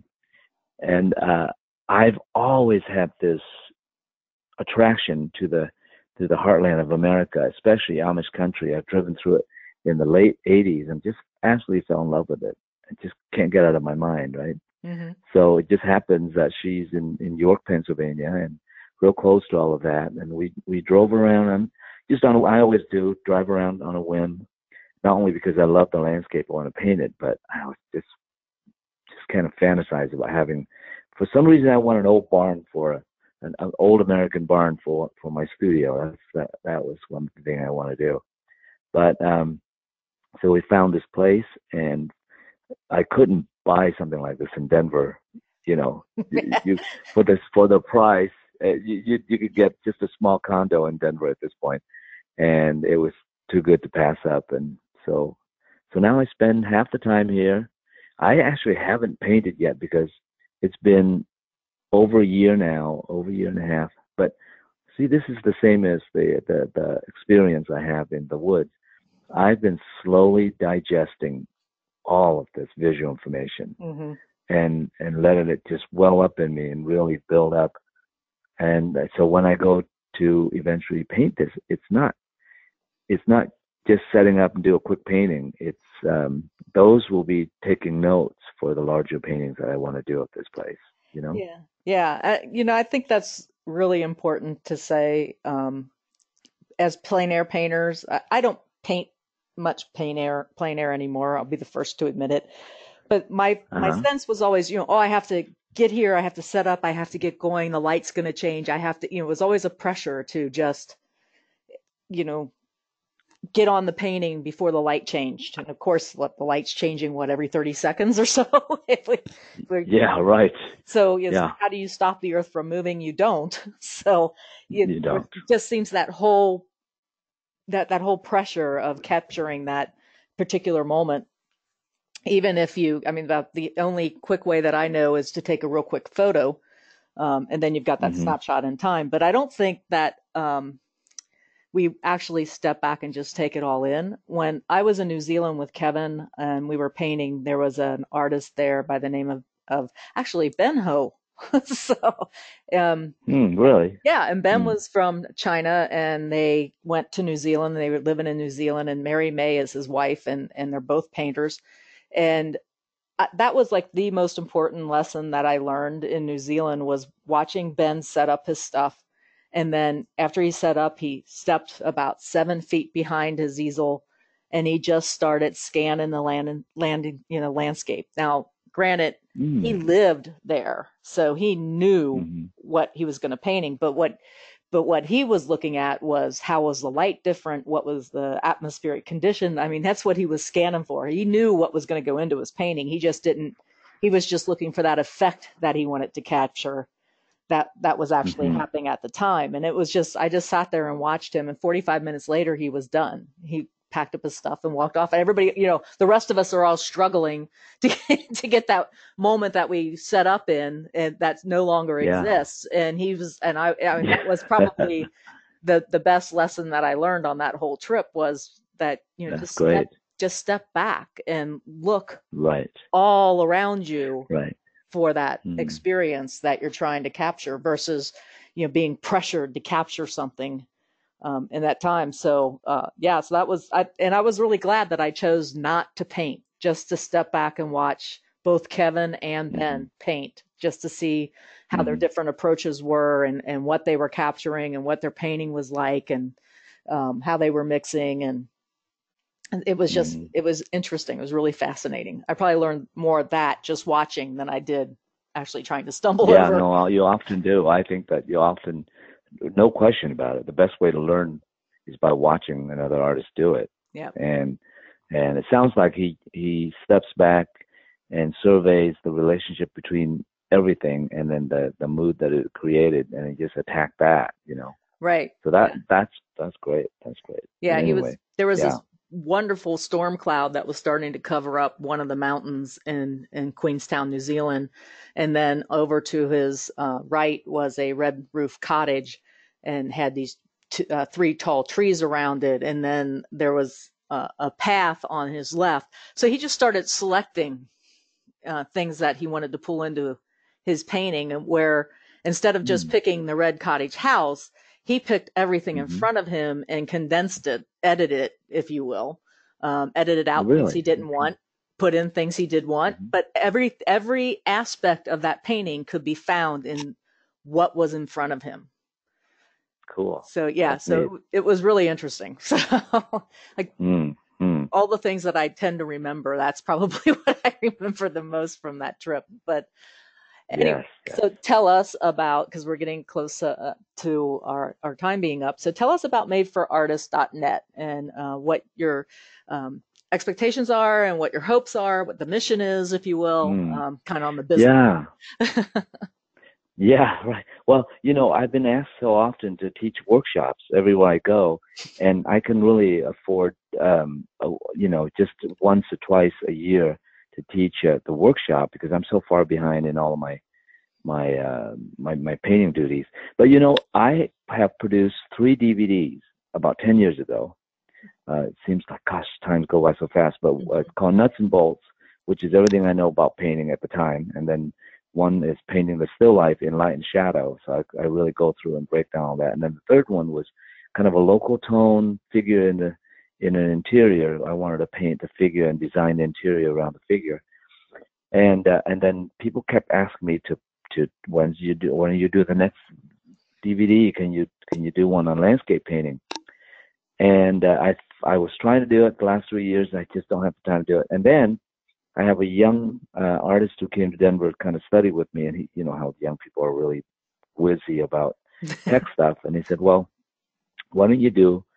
and I've always had this attraction to the heartland of America, especially Amish country. I've driven through it in the late '80s and just absolutely fell in love with it. I just can't get out of my mind, right? Mhm. So it just happens that she's in York, Pennsylvania, and real close to all of that. And we drove around. I always do drive around on a whim, not only because I love the landscape, I want to paint it, but I was just kind of fantasize about having. For some reason, I want an old barn an old American barn for my studio. That was one thing I want to do. But so we found this place, and I couldn't buy something like this in Denver. You for the price, you could get just a small condo in Denver at this point, and it was too good to pass up. And so now I spend half the time here. I actually haven't painted yet because it's been over a year now, over a year and a half. But see, this is the same as the experience I have in the woods. I've been slowly digesting all of this visual information Mhm. and letting it just well up in me and really build up. And so when I go to eventually paint this, it's not just setting up and do a quick painting. It's those will be taking notes for the larger paintings that I want to do at this place. You know. Yeah. Yeah. I think that's really important to say. As plein air painters, I don't paint much plein air anymore. I'll be the first to admit it. But Uh my huh. sense was always, oh, I have to get here, I have to set up, I have to get going, the light's going to change, I have to, it was always a pressure to just, you know, get on the painting before the light changed. And of course, the light's changing, every 30 seconds or so? Yeah, right. So it's Yeah, like, how do you stop the earth from moving? You don't. So you it don't. just seems that whole pressure of capturing that particular moment, even if the only quick way that I know is to take a real quick photo, and then you've got that Hmm. snapshot in time. But I don't think that we actually step back and just take it all in. When I was in New Zealand with Kevin and we were painting, there was an artist there by the name of actually Ben Ho. So, um, Really? yeah, and Ben Mm. was from China and they went to New Zealand. They were living in New Zealand, and Mary May is his wife, and they're both painters. And that was like the most important lesson that I learned in New Zealand was watching Ben set up his stuff. And then after he set up, he stepped about 7 feet behind his easel and he just started scanning the landscape. Now, granted, he Mm. lived there, so he knew Hmm. what he was going to painting, but what he was looking at was how was the light different? What was the atmospheric condition? I mean, that's what he was scanning for. He knew what was going to go into his painting. He just didn't, he was just looking for that effect that he wanted to capture that was actually Hmm. happening at the time. And it was just, I just sat there and watched him. And 45 minutes later, he was done. He packed up his stuff and walked off. And everybody, the rest of us are all struggling to get that moment that we set up in and that no longer Yeah. exists. And he was, and I mean, that was Yeah. probably the best lesson that I learned on that whole trip was that, That's great. just step back and look Right. all around you Right. for that Mm. experience that you're trying to capture versus being pressured to capture something in that time. So yeah, so that was and I was really glad that I chose not to paint, just to step back and watch both Kevin and Hmm. Ben paint, just to see how their Hmm. different approaches were and what they were capturing and what their painting was like and how they were mixing, and Hmm. it was interesting. It was really fascinating. I probably learned more of that just watching than I did actually trying to stumble Yeah, over. no, you often do. I think that you often, no question about it. The best way to learn is by watching another artist do it. Yeah. And it sounds like he steps back and surveys the relationship between everything and then the mood that it created, and he just attacked that. Right. So Yeah. that's great. That's great. Yeah, But anyway, there was yeah. this wonderful storm cloud that was starting to cover up one of the mountains in Queenstown, New Zealand. And then over to his right was a red roof cottage and had these three tall trees around it. And then there was a path on his left. So he just started selecting things that he wanted to pull into his painting, and where instead of just Mm. picking the red cottage house, he picked everything in Hmm. front of him and condensed it, edited it, if you will, edited out things he Really? didn't Okay. want, put in things he did want, Hmm. but every aspect of that painting could be found in what was in front of him. Cool. So yeah, That's neat. so it was really interesting. So like Mm. Mm. all the things that I tend to remember, that's probably what I remember the most from that trip. But anyway, Yes. Yes. so tell us about, because we're getting close to our time being up. So tell us about madeforartists.net and what your expectations are and what your hopes are, what the mission is, if you will, Mm. kind of on the business Yeah. Yeah, right. Well, I've been asked so often to teach workshops everywhere I go, and I can really afford, just once or twice a year to teach the workshop because I'm so far behind in all of my painting duties. But I have produced 3 DVDs about 10 years ago. It seems like, gosh, times go by so fast. But it's called Nuts and Bolts, which is everything I know about painting at the time, and then one is painting the still life in light and shadow. So I really go through and break down all that. And then the third one was kind of a local tone figure in an interior. I wanted to paint the figure and design the interior around the figure. And then people kept asking me to when you do the next DVD, can you do one on landscape painting? And I was trying to do it the last 3 years. I just don't have the time to do it. And then I have a young artist who came to Denver to kind of study with me, and how young people are really whizzy about tech stuff. And he said, "Well, why don't you do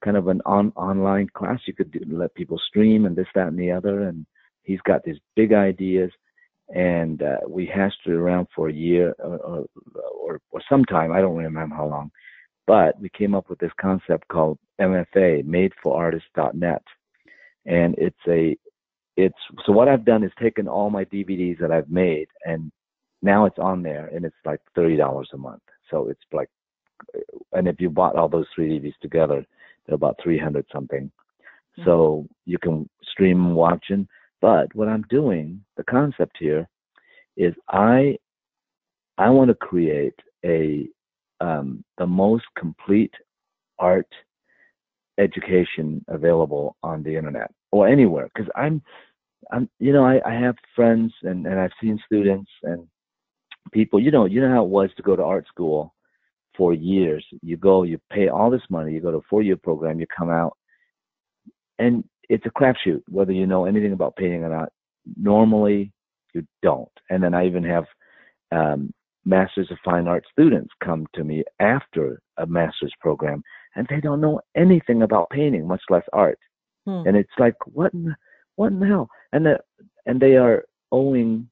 kind of an online class you could let people stream and this, that, and the other. And he's got these big ideas, and we hashed it around for a year or some time. I don't remember how long, but we came up with this concept called MFA, MadeForArtists.net, and so what I've done is taken all my DVDs that I've made, and now it's on there, and it's like $30 a month. So it's like, and if you bought all those 3 DVDs together, they're about 300 something. So you can stream and watch them. But what I'm doing, the concept here, is I want to create the most complete art education available on the internet or anywhere. Because I have friends and I've seen students and people. You know how it was to go to art school for years. You go, you pay all this money, you go to a 4-year program, you come out, and it's a crapshoot whether you know anything about painting or not. Normally, you don't. And then I even have Masters of Fine Art students come to me after a master's program, and they don't know anything about painting, much less art. And it's like, what in the hell? And they are owing,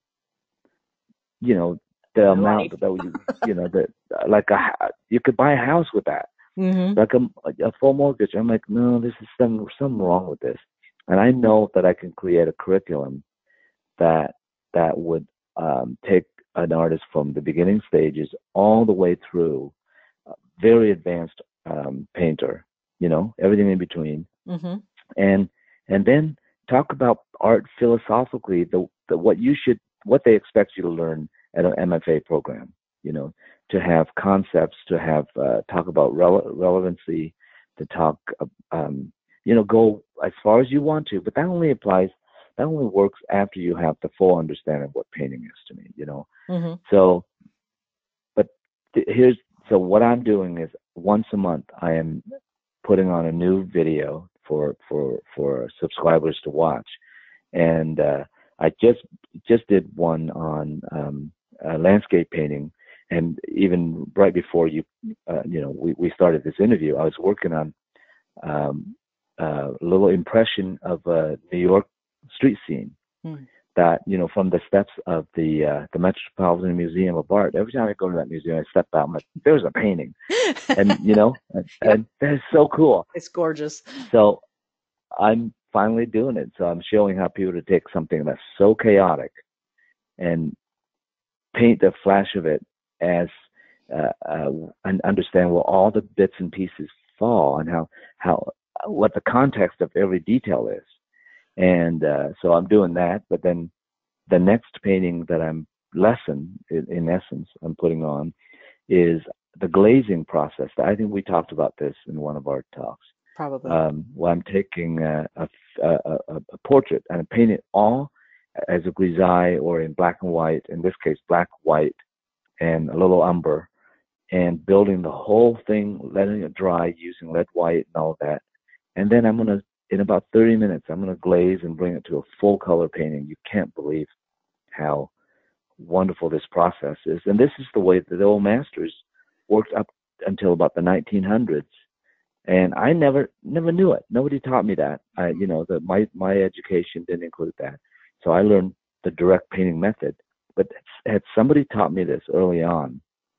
the amount that you could buy a house with that, like a full mortgage. I'm like, no, this is something wrong with this. And I know that I can create a curriculum that would take an artist from the beginning stages all the way through very advanced painter, everything in between, and then talk about art philosophically, what they expect you to learn at an MFA program, to have concepts, to have talk about relevancy, to talk, go as far as you want to, but that only works after you have the full understanding of what painting is to me, So, but so what I'm doing is once a month I am putting on a new video for subscribers to watch, and I just did one on landscape painting, and even right before we started this interview, I was working on a little impression of a New York street scene that, from the steps of the Metropolitan Museum of Art. Every time I go to that museum, I step out, I'm like, there's a painting, and and that's so cool. It's gorgeous. So I'm finally doing it. So I'm showing how people to take something that's so chaotic and paint the flash of it as and understand where all the bits and pieces fall and how what the context of every detail is. And so I'm doing that. But then the next painting that in essence, I'm putting on is the glazing process. I think we talked about this in one of our talks. Probably. Well, I'm taking a portrait and I paint it all as a grisaille or in black and white, in this case, black, white, and a little umber, and building the whole thing, letting it dry using lead white and all of that. And then I'm going to, in about 30 minutes, I'm going to glaze and bring it to a full color painting. You can't believe how wonderful this process is. And this is the way that the old masters worked up until about the 1900s. And I never knew it. Nobody taught me that. My education didn't include that. So I learned the direct painting method. But had somebody taught me this early on,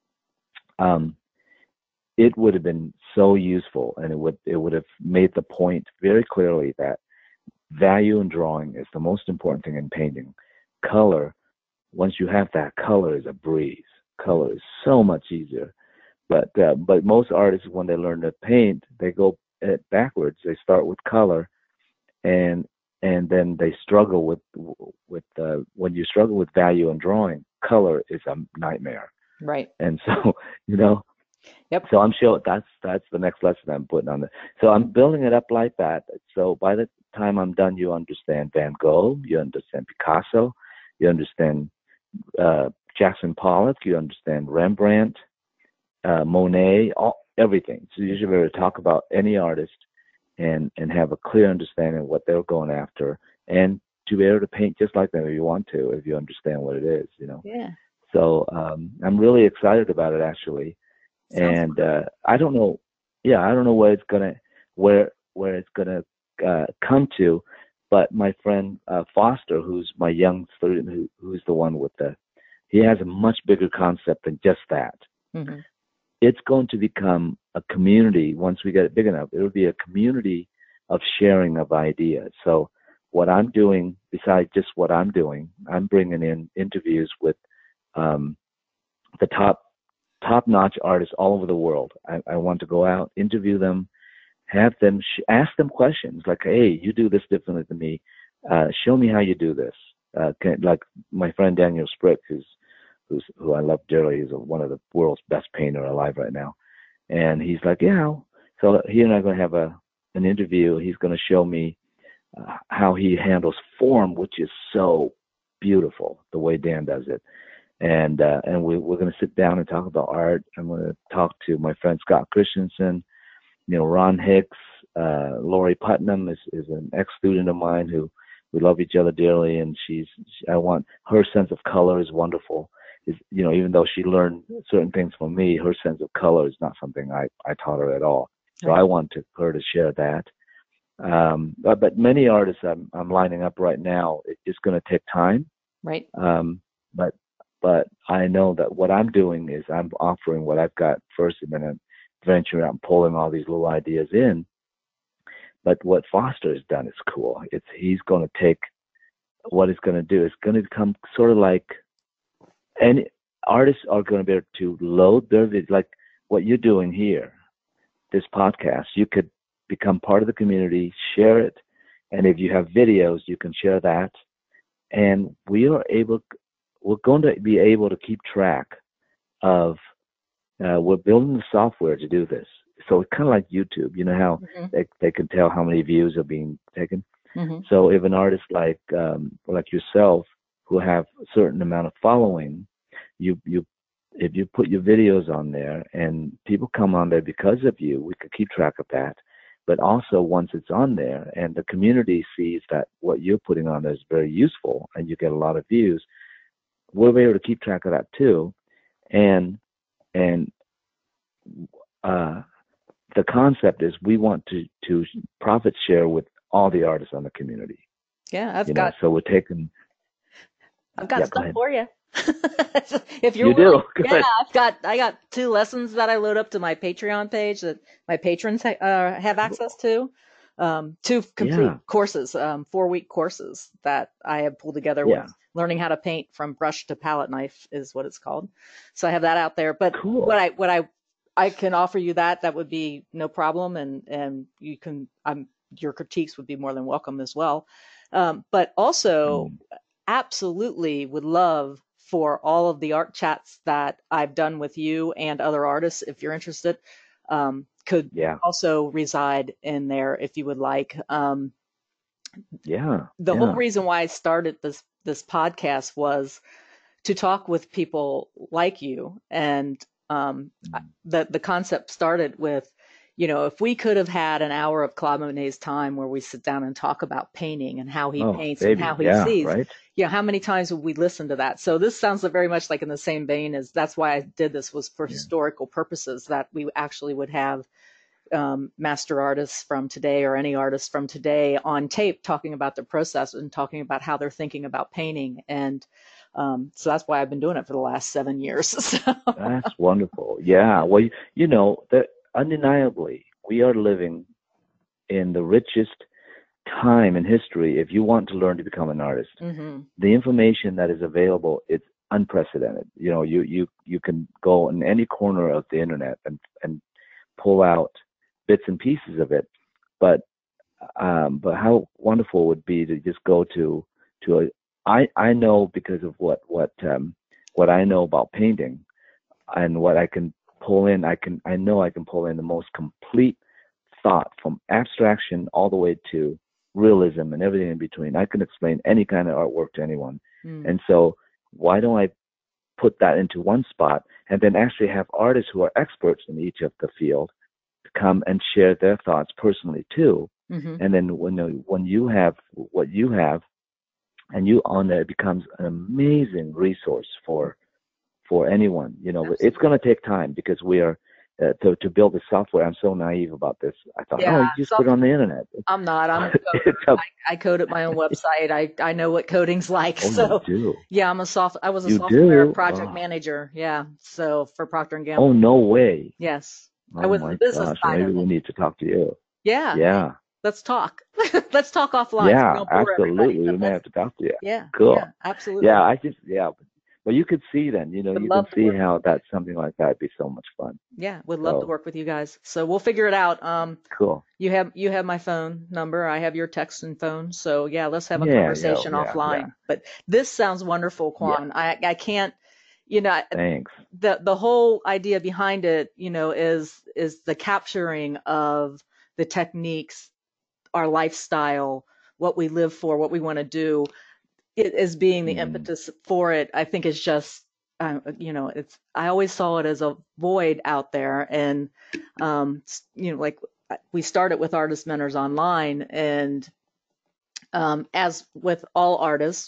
it would have been so useful, and it would have made the point very clearly that value in drawing is the most important thing in painting. Color, once you have that, color is a breeze. Color is so much easier. But most artists, when they learn to paint, they go backwards. They start with color, and then they struggle with when you struggle with value in drawing, color is a nightmare. Right. And so Yep. So I'm sure that's the next lesson I'm putting on it. So I'm building it up like that. So by the time I'm done, you understand Van Gogh, you understand Picasso, you understand Jackson Pollock, you understand Rembrandt, Monet, everything. So you should be able to talk about any artist and have a clear understanding of what they're going after, and to be able to paint just like them if you want to, if you understand what it is, Yeah. So I'm really excited about it, actually. And I don't know what it's gonna. where it's going to come to. But my friend Foster, who's my young student, who's the one with he has a much bigger concept than just that. Mm-hmm. It's going to become a community once we get it big enough. It'll be a community of sharing of ideas. So what I'm doing, besides just what I'm doing, I'm bringing in interviews with the top-notch artists all over the world. I want to go out, interview them, have them ask them questions like, "Hey, you do this differently than me. Show me how you do this." Like my friend Daniel Sprick, who I love dearly, is one of the world's best painter alive right now, and he's like, "Yeah." So he and I are going to have an interview. He's going to show me how he handles form, which is so beautiful, the way Dan does it. And we're going to sit down and talk about art. I'm going to talk to my friend Scott Christensen, Ron Hicks, Lori Putnam is an ex-student of mine who we love each other dearly, and I want her sense of color is wonderful. Even though she learned certain things from me, her sense of color is not something I taught her at all. So I want her to share that. But many artists I'm lining up right now. It's just going to take time. Right. But I know that what I'm doing is I'm offering what I've got first, and then I'm venturing out and pulling all these little ideas in. But what Foster has done is cool. He's going to take what it's going to do. It's going to become sort of like, and artists are going to be able to load their videos, like what you're doing here, this podcast. You could become part of the community, share it, and if you have videos, you can share that. And we're going to be able to keep track of. We're building the software to do this. So it's kind of like YouTube. You know how they can tell how many views are being taken. Mm-hmm. So if an artist like yourself, who have a certain amount of following, if you put your videos on there and people come on there because of you, we can keep track of that. But also once it's on there and the community sees that what you're putting on there is very useful and you get a lot of views, we'll be able to keep track of that too. And the concept is we want to profit share with all the artists on the community. Yeah, so we're taking. I've got stuff for you. If you do, yeah, I got 2 lessons that I load up to my Patreon page that my patrons have access to. 2 complete courses, 4-week courses that I have pulled together with learning how to paint from brush to palette knife is what it's called. So I have that out there. But cool. what I can offer you that would be no problem, and you can your critiques would be more than welcome as well. But also absolutely would love for all of the art chats that I've done with you and other artists, if you're interested, could also reside in there if you would like. The whole reason why I started this podcast was to talk with people like you, and the concept started with, if we could have had an hour of Claude Monet's time where we sit down and talk about painting and how he paints and how he sees, right? How many times would we listen to that? So this sounds very much like in the same vein as that's why I did this, was for historical purposes, that we actually would have master artists from today or any artist from today on tape talking about their process and talking about how they're thinking about painting. And so that's why I've been doing it for the last 7 years. So. That's wonderful. Yeah. Well, that undeniably we are living in the richest time in history. If you want to learn to become an artist, the information that is available, it's unprecedented. You can go in any corner of the internet and pull out bits and pieces of it, but how wonderful it would be to just go to I know, because of what I know about painting and what I can pull in, I know I can pull in the most complete thought from abstraction all the way to realism and everything in between. I can explain any kind of artwork to anyone. And so why don't I put that into one spot and then actually have artists who are experts in each of the field come and share their thoughts personally too. And then when you have what you have and you on there, it becomes an amazing resource for anyone. It's going to take time because we are to build the software. I'm so naive about this. I thought, Yeah, oh, you just put it on the internet. I'm not. I'm a It's coder. a, I coded my own website. I know what coding's like. oh, you So do. yeah, I was a You software do? project Oh, manager. Yeah. So for Procter and oh, Gamble. no way. Yes. I Oh was the my business gosh. Well, side maybe of we it. need to talk to you. Yeah. Yeah. Let's talk. Let's talk offline so we Yeah, don't bore everybody. absolutely. But We may let's, have to talk to you. yeah, Cool. yeah, absolutely. Yeah, yeah. Well, you could see then, Would you can love to see work. how that's something like that would be so much fun. Yeah, would love to So work with you guys. So we'll figure it out. cool. You have my phone number. I have your text and phone. So yeah, let's have a Yeah, yeah, conversation yeah. offline. But this sounds wonderful, Yeah. Quan. I can't, you know, Thanks. the whole idea behind it, is the capturing of the techniques, our lifestyle, what we live for, what we want to do. It as being the Mm, impetus for it, I think is just, it's, I always saw it as a void out there. And, like we started with Artist Mentors Online. And as with all artists,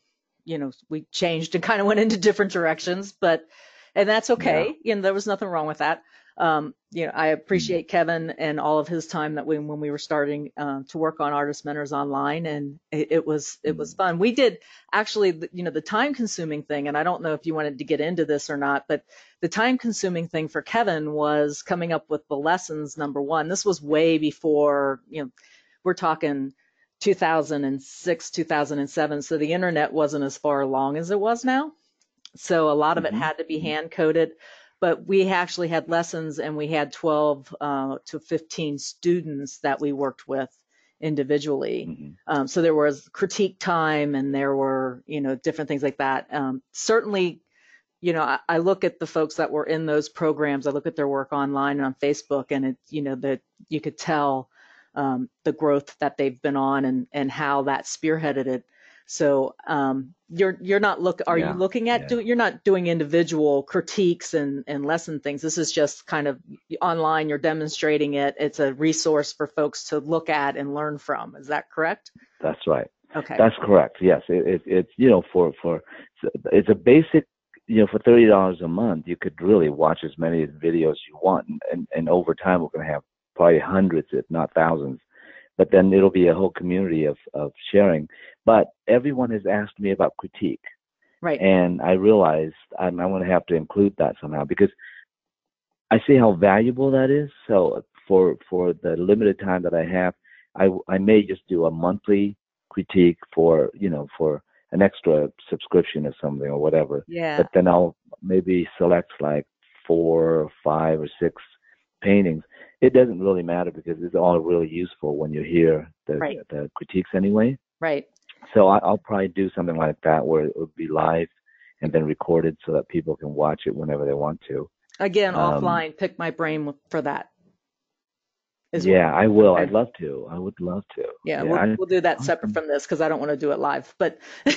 we changed and kind of went into different directions, and that's yeah. okay. There was nothing wrong with that. I Mm, appreciate Kevin and all of his time that when we were starting to work on Artist Mentors Online, and it was mm, fun. We did actually, the time consuming thing, and I don't know if you wanted to get into this or not, but the time consuming thing for Kevin was coming up with the lessons. Number one, this was way before, we're talking 2006, 2007. So the internet wasn't as far along as it was now. So a lot of it mm-hmm, had to be mm-hmm, hand coded, but we actually had lessons and we had 12 to 15 students that we worked with individually. mm-hmm. So there was critique time and there were, different things like that. Certainly, I look at the folks that were in those programs. I look at their work online and on Facebook, and that you could tell the growth that they've been on and how that spearheaded it. So you're not are you Yeah, looking at yeah. you're not doing individual critiques and lesson things. This is just kind of online. You're demonstrating it. It's a resource for folks to look at and learn from. Is that correct? That's right. Okay. That's correct. Yes, it's it's a basic. For $30 a month, you could really watch as many videos you want, and over time, we're going to have probably hundreds, if not thousands. But then it'll be a whole community of sharing. But everyone has asked me about critique, Right. and I realized I'm going to have to include that somehow because I see how valuable that is. So for the limited time that I have, I may just do a monthly critique for an extra subscription or something or whatever. Yeah. But then I'll maybe select like 4 or 5 or 6 paintings. It doesn't really matter because it's all really useful when you hear Right. the critiques anyway. Right. So I'll probably do something like that where it would be live and then recorded so that people can watch it whenever they want to. Again, Um, offline, pick my brain for that as well. yeah, I will. Okay. I'd love to. I would love to. Yeah, Yeah. we'll do that separate Awesome. from this because I don't want to do it live. But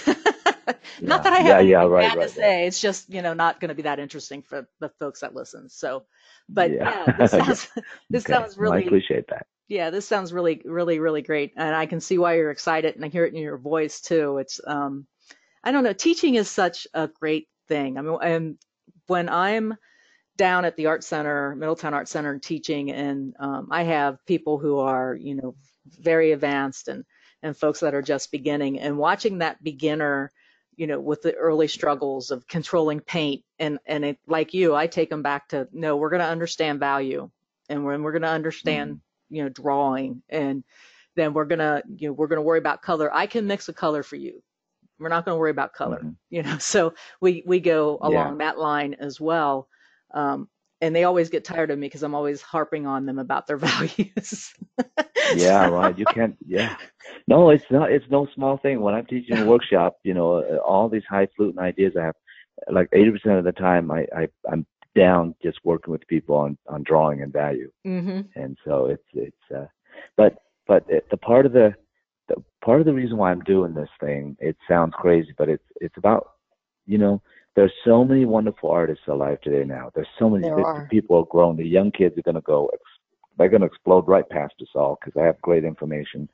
not Yeah. that I have Yeah. Yeah. anything Right. bad to Right. Right. say. It's just, not going to be that interesting for the folks that listen. So, but Yeah. yeah, this Yeah. sounds this Okay. sounds Well, I really appreciate that. yeah, this sounds really, really, really great. And I can see why you're excited and I hear it in your voice too. It's I don't know, teaching is such a great thing. I mean, and when I'm down at the Art Center, Middletown Art Center, teaching, and I have people who are, very advanced and folks that are just beginning, and watching that beginner, with the early struggles of controlling paint, and it, like you, I take them back to no, we're going to understand value, and we're going to understand, Mm-hmm. drawing, and then we're going to worry about color. I can mix a color for you. We're not going to worry about color, Mm-hmm. So we go Yeah. along that line as well. Um, and they always get tired of me because I'm always harping on them about their values. Yeah. So, Right. You can't. Yeah. No, it's not. It's no small thing. When I'm teaching a workshop, all these highfalutin ideas I have, like 80% of the time, I'm down just working with people on drawing and value. hmm And so but the part of the reason why I'm doing this thing, it sounds crazy, but it's about, there's so many wonderful artists alive today now. There's so many there are. people are growing. The young kids are going to they're going to explode right past us all because I have great information.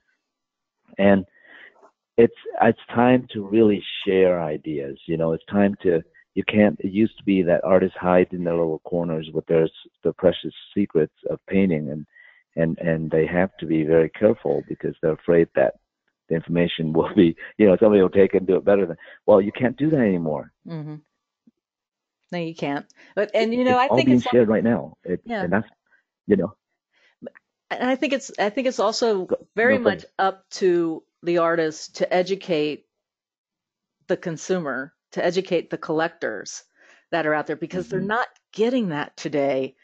And it's time to really share ideas. It's time to you can't. It used to be that artists hide in their little corners with the precious secrets of painting, and they have to be very careful because they're afraid that the information will be, somebody will take it and do it better than. Well, you can't do that anymore. Mm-hmm. No, you can't. But It's I all think being it's shared right now. yeah, And that's, you know, and I think it's also no, very go much ahead. up to the artist to educate the consumer, to educate the collectors that are out there because they're Hmm. not getting that today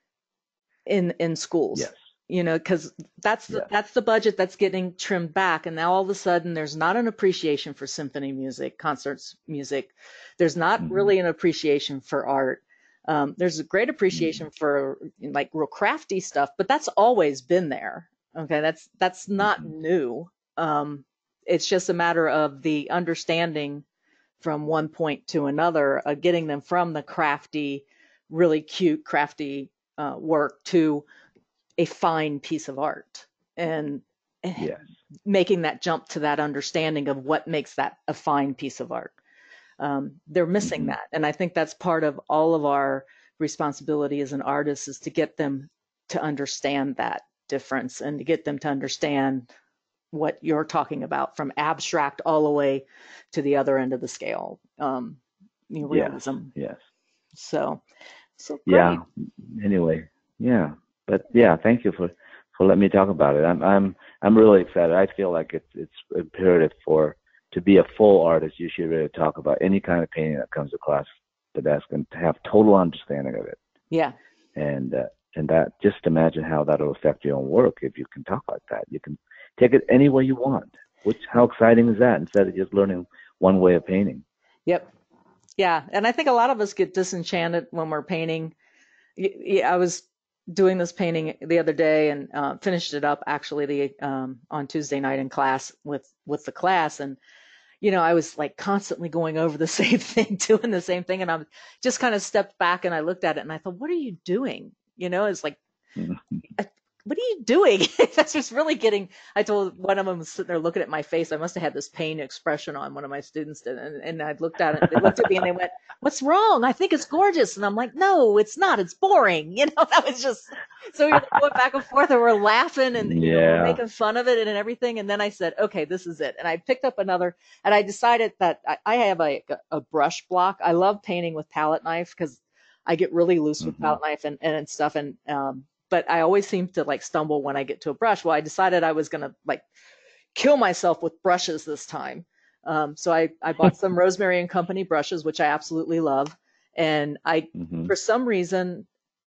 in schools. Yes, Because yes. that's the budget that's getting trimmed back, and now all of a sudden there's not an appreciation for symphony music, concerts music. There's not Hmm. really an appreciation for art. There's a great Hmm. appreciation for like real crafty stuff, but that's always been there. Okay, that's not Hmm. new. Um, it's just a matter of the understanding from one point to another, getting them from the crafty, really cute, crafty work to a fine piece of art and Yes. making that jump to that understanding of what makes that a fine piece of art. They're missing Hmm. that. And I think that's part of all of our responsibility as an artist is to get them to understand that difference and to get them to understand what you're talking about from abstract all the way to the other end of the scale, Yes. realism. Yes. So, so Yeah. great. Anyway, yeah. But yeah, thank you for letting me talk about it. I'm really excited. I feel like it's imperative for to be a full artist. You should really talk about any kind of painting that comes across the desk and to have total understanding of it. Yeah. And and that just imagine how that'll affect your own work if you can talk like that. You can take it any way you want. Which how exciting is that? Instead of just learning one way of painting. Yep. Yeah. And I think a lot of us get disenchanted when we're painting. Yeah, I was doing this painting the other day and finished it up actually on Tuesday night in class with the class. And I was like constantly going over the same thing, doing the same thing. And I just kind of stepped back and I looked at it and I thought, what are you doing? It's like, what are you doing? That's just really getting. I told one of them was sitting there looking at my face. I must have had this pain expression on one of my students did, and I looked at it. They looked at me and they went, "What's wrong? I think it's gorgeous." And I'm like, "No, it's not. It's boring." That was just. So we were going back and forth, and we're laughing, and we're Yeah. making fun of it and everything. And then I said, "Okay, this is it." And I picked up another, and I decided that I have a brush block. I love painting with palette knife because I get really loose with Hmm. palette knife and stuff, and but I always seem to like stumble when I get to a brush. Well, I decided I was gonna like kill myself with brushes this time. So I bought some Rosemary and Company brushes, which I absolutely love. And Hmm. for some reason,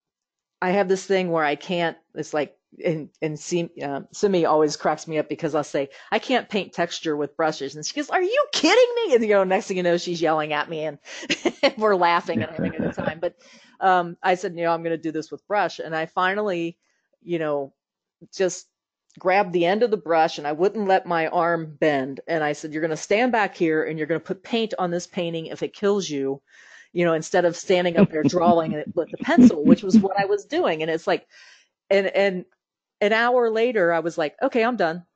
I have this thing where I can't, it's like, and Simi always cracks me up because I'll say, I can't paint texture with brushes. And she goes, are you kidding me? And, next thing you know, she's yelling at me and, and we're laughing and having a good time. But I said, I'm going to do this with brush. And I finally, you know, just grabbed the end of the brush and I wouldn't let my arm bend. And I said, you're going to stand back here and you're going to put paint on this painting if it kills you, instead of standing up there drawing it with the pencil, which was what I was doing. And it's like, and an hour later, I was like, okay, I'm done.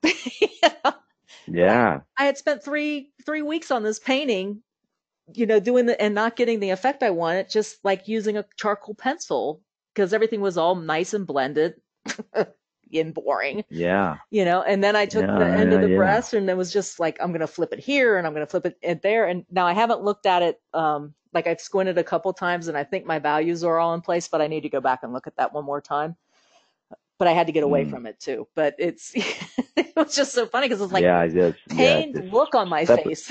But Yeah. I had spent three weeks on this painting, doing and not getting the effect I wanted, just like using a charcoal pencil because everything was all nice and blended and boring. Yeah. And then I took the Yeah. end Yeah. of the Yeah. brush and it was just like, I'm going to flip it here and I'm going to flip it there. And now I haven't looked at it. Like I've squinted a couple times and I think my values are all in place, but I need to go back and look at that one more time. But I had to get away Mm. from it too. But it was just so funny because it's like Yeah. I just yeah. pained Just look on my step. face.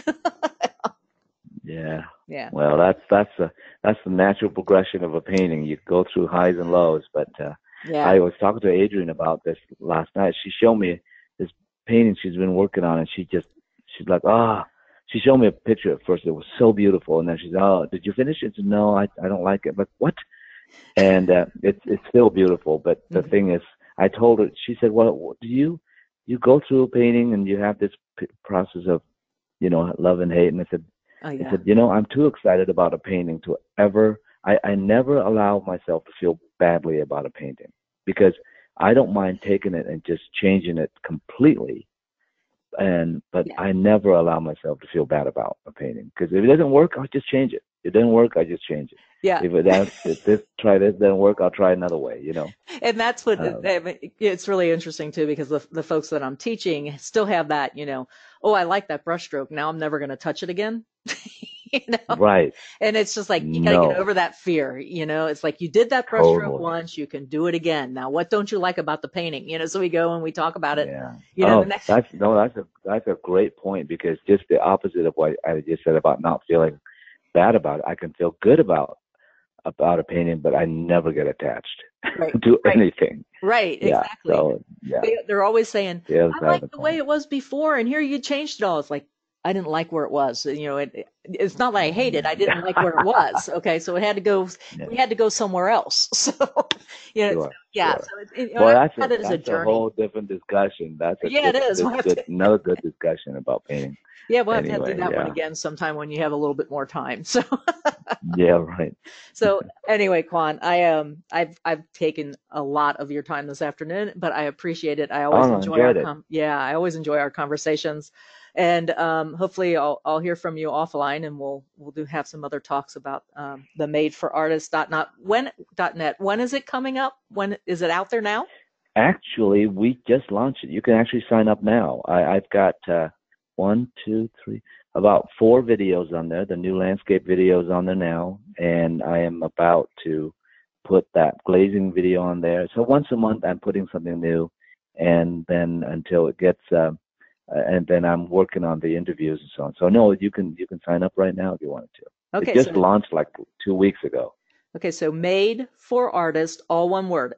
Yeah. Yeah. Well, that's the natural progression of a painting. You go through highs and lows. But Yeah. I was talking to Adrienne about this last night. She showed me this painting she's been working on, and she's like, She showed me a picture at first. It was so beautiful, and then she's, oh, did you finish it? I said, no, I don't like it. But what? And it's still beautiful. But the Mhm. thing is, I told her. She said, well, do you go through a painting and you have this process of love and hate? And Oh I yeah. said, I'm too excited about a painting to ever. I never allow myself to feel badly about a painting because I don't mind taking it and just changing it completely. But Yeah. I never allow myself to feel bad about a painting because if it doesn't work, I'll just change it. It didn't work, I just change it. Yeah. If this doesn't work, I'll try another way, And that's what Um, it's really interesting too, because the folks that I'm teaching still have that, oh, I like that brushstroke. Now I'm never going to touch it again. you know, right. and it's just like, you got to get No, over that fear. It's like you did that brushstroke totally. once, you can do it again. Now, what don't you like about the painting? So we go and we talk about it, Yeah. the Oh, next, that's a great point, because just the opposite of what I just said about not feeling bad about it. I can feel good about a painting, but I never get attached right, to right, anything. right, Yeah. exactly. So yeah, They're always saying, the other I side of like the the way coin. it was before, and here you changed it all. It's like, I didn't like where it was. It's not that I hate it. I didn't like where it was. Okay. So Yeah. we had to go somewhere else. So, Sure. yeah. Sure. So Well, I look at it as a that's a journey. whole different discussion. That's a Yeah, it is. another good discussion about painting. Yeah, we'll have to do Anyway, that one yeah. again sometime when you have a little bit more time. So, Yeah, right. so anyway, Quan, I've taken a lot of your time this afternoon, but I appreciate it. I Oh, always no, enjoy our enjoyed it. I always enjoy our conversations, and hopefully I'll hear from you offline, and we'll have some other talks about the Made for Artists dot net. When is it coming up? When is it out there now? Actually, we just launched it. You can actually sign up now. I've got one, two, three, about 4 videos on there. The new landscape videos on there now, and I am about to put that glazing video on there. So once a month, I'm putting something new, and then until it gets, and then I'm working on the interviews and so on. So no, you can sign up right now if you wanted to. It Okay, just so launched like 2 weeks ago. Okay, so Made for Artist, all one word,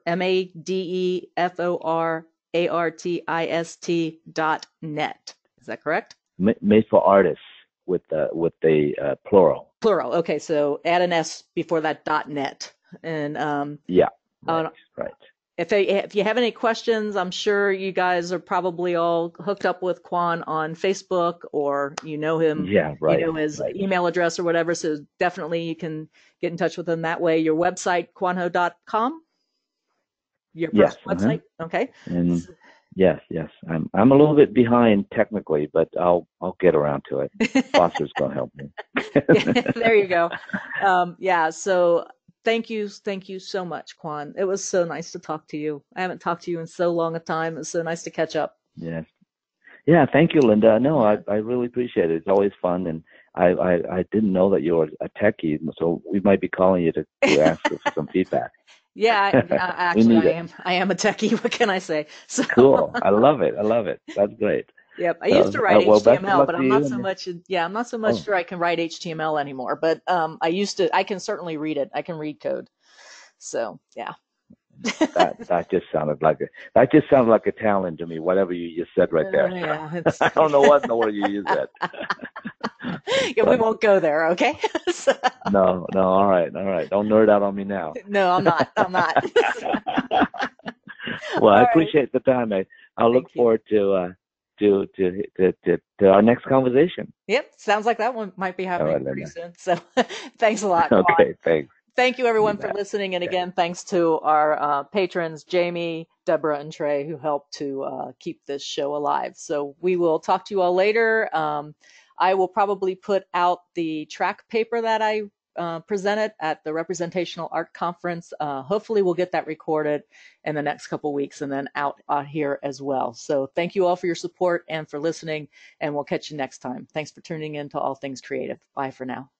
MADEFORARTIST.net. Is that correct? Made for artists with the plural. Plural. Okay, so add an S before that .net. And Yeah, right, uh, right. if you have any questions, I'm sure you guys are probably all hooked up with Quan on Facebook, or him, Yeah, right, his right. email address or whatever. So definitely you can get in touch with him that way. Your website, quanho.com, your Yes, personal website. Okay. and yes, yes. I'm a little bit behind technically, but I'll get around to it. Foster's gonna help me. There you go. Yeah. So thank you so much, Quan. It was so nice to talk to you. I haven't talked to you in so long a time. It's so nice to catch up. Yes. Yeah, thank you, Linda. No, I really appreciate it. It's always fun, and I didn't know that you were a techie, so we might be calling you to ask for some feedback. Yeah, We actually, need it. I am a techie. What can I say? So, Cool. I love it. I love it. That's great. yep. I used So, to write well, best of HTML, luck but to I'm you. not so much. Yeah, I'm not so much Oh, sure I can write HTML anymore. But I used to. I can certainly read it. I can read code. So, yeah. that just sounded like a talent to me. Whatever you just said right there. Yeah, it's I don't know what in the world you used that. yeah, we Funny. won't go there, okay? So, No, no. All right, all right. Don't nerd out on me now. no, I'm not. I'm not. Well, All I right. appreciate the time. I'll look Thank you. forward to our next conversation. Yep. Sounds like that one might be All happening right, pretty Linda. soon. So thanks a lot, Quan. Okay, thanks. Thank you, You everyone, for bet. listening. And Okay. again, thanks to our patrons, Jamie, Deborah, and Trey, who helped to keep this show alive. So we will talk to you all later. I will probably put out the track paper that I presented at the Representational Art Conference. Hopefully we'll get that recorded in the next couple weeks and then out here as well. So thank you all for your support and for listening, and we'll catch you next time. Thanks for tuning in to All Things Creative. Bye for now.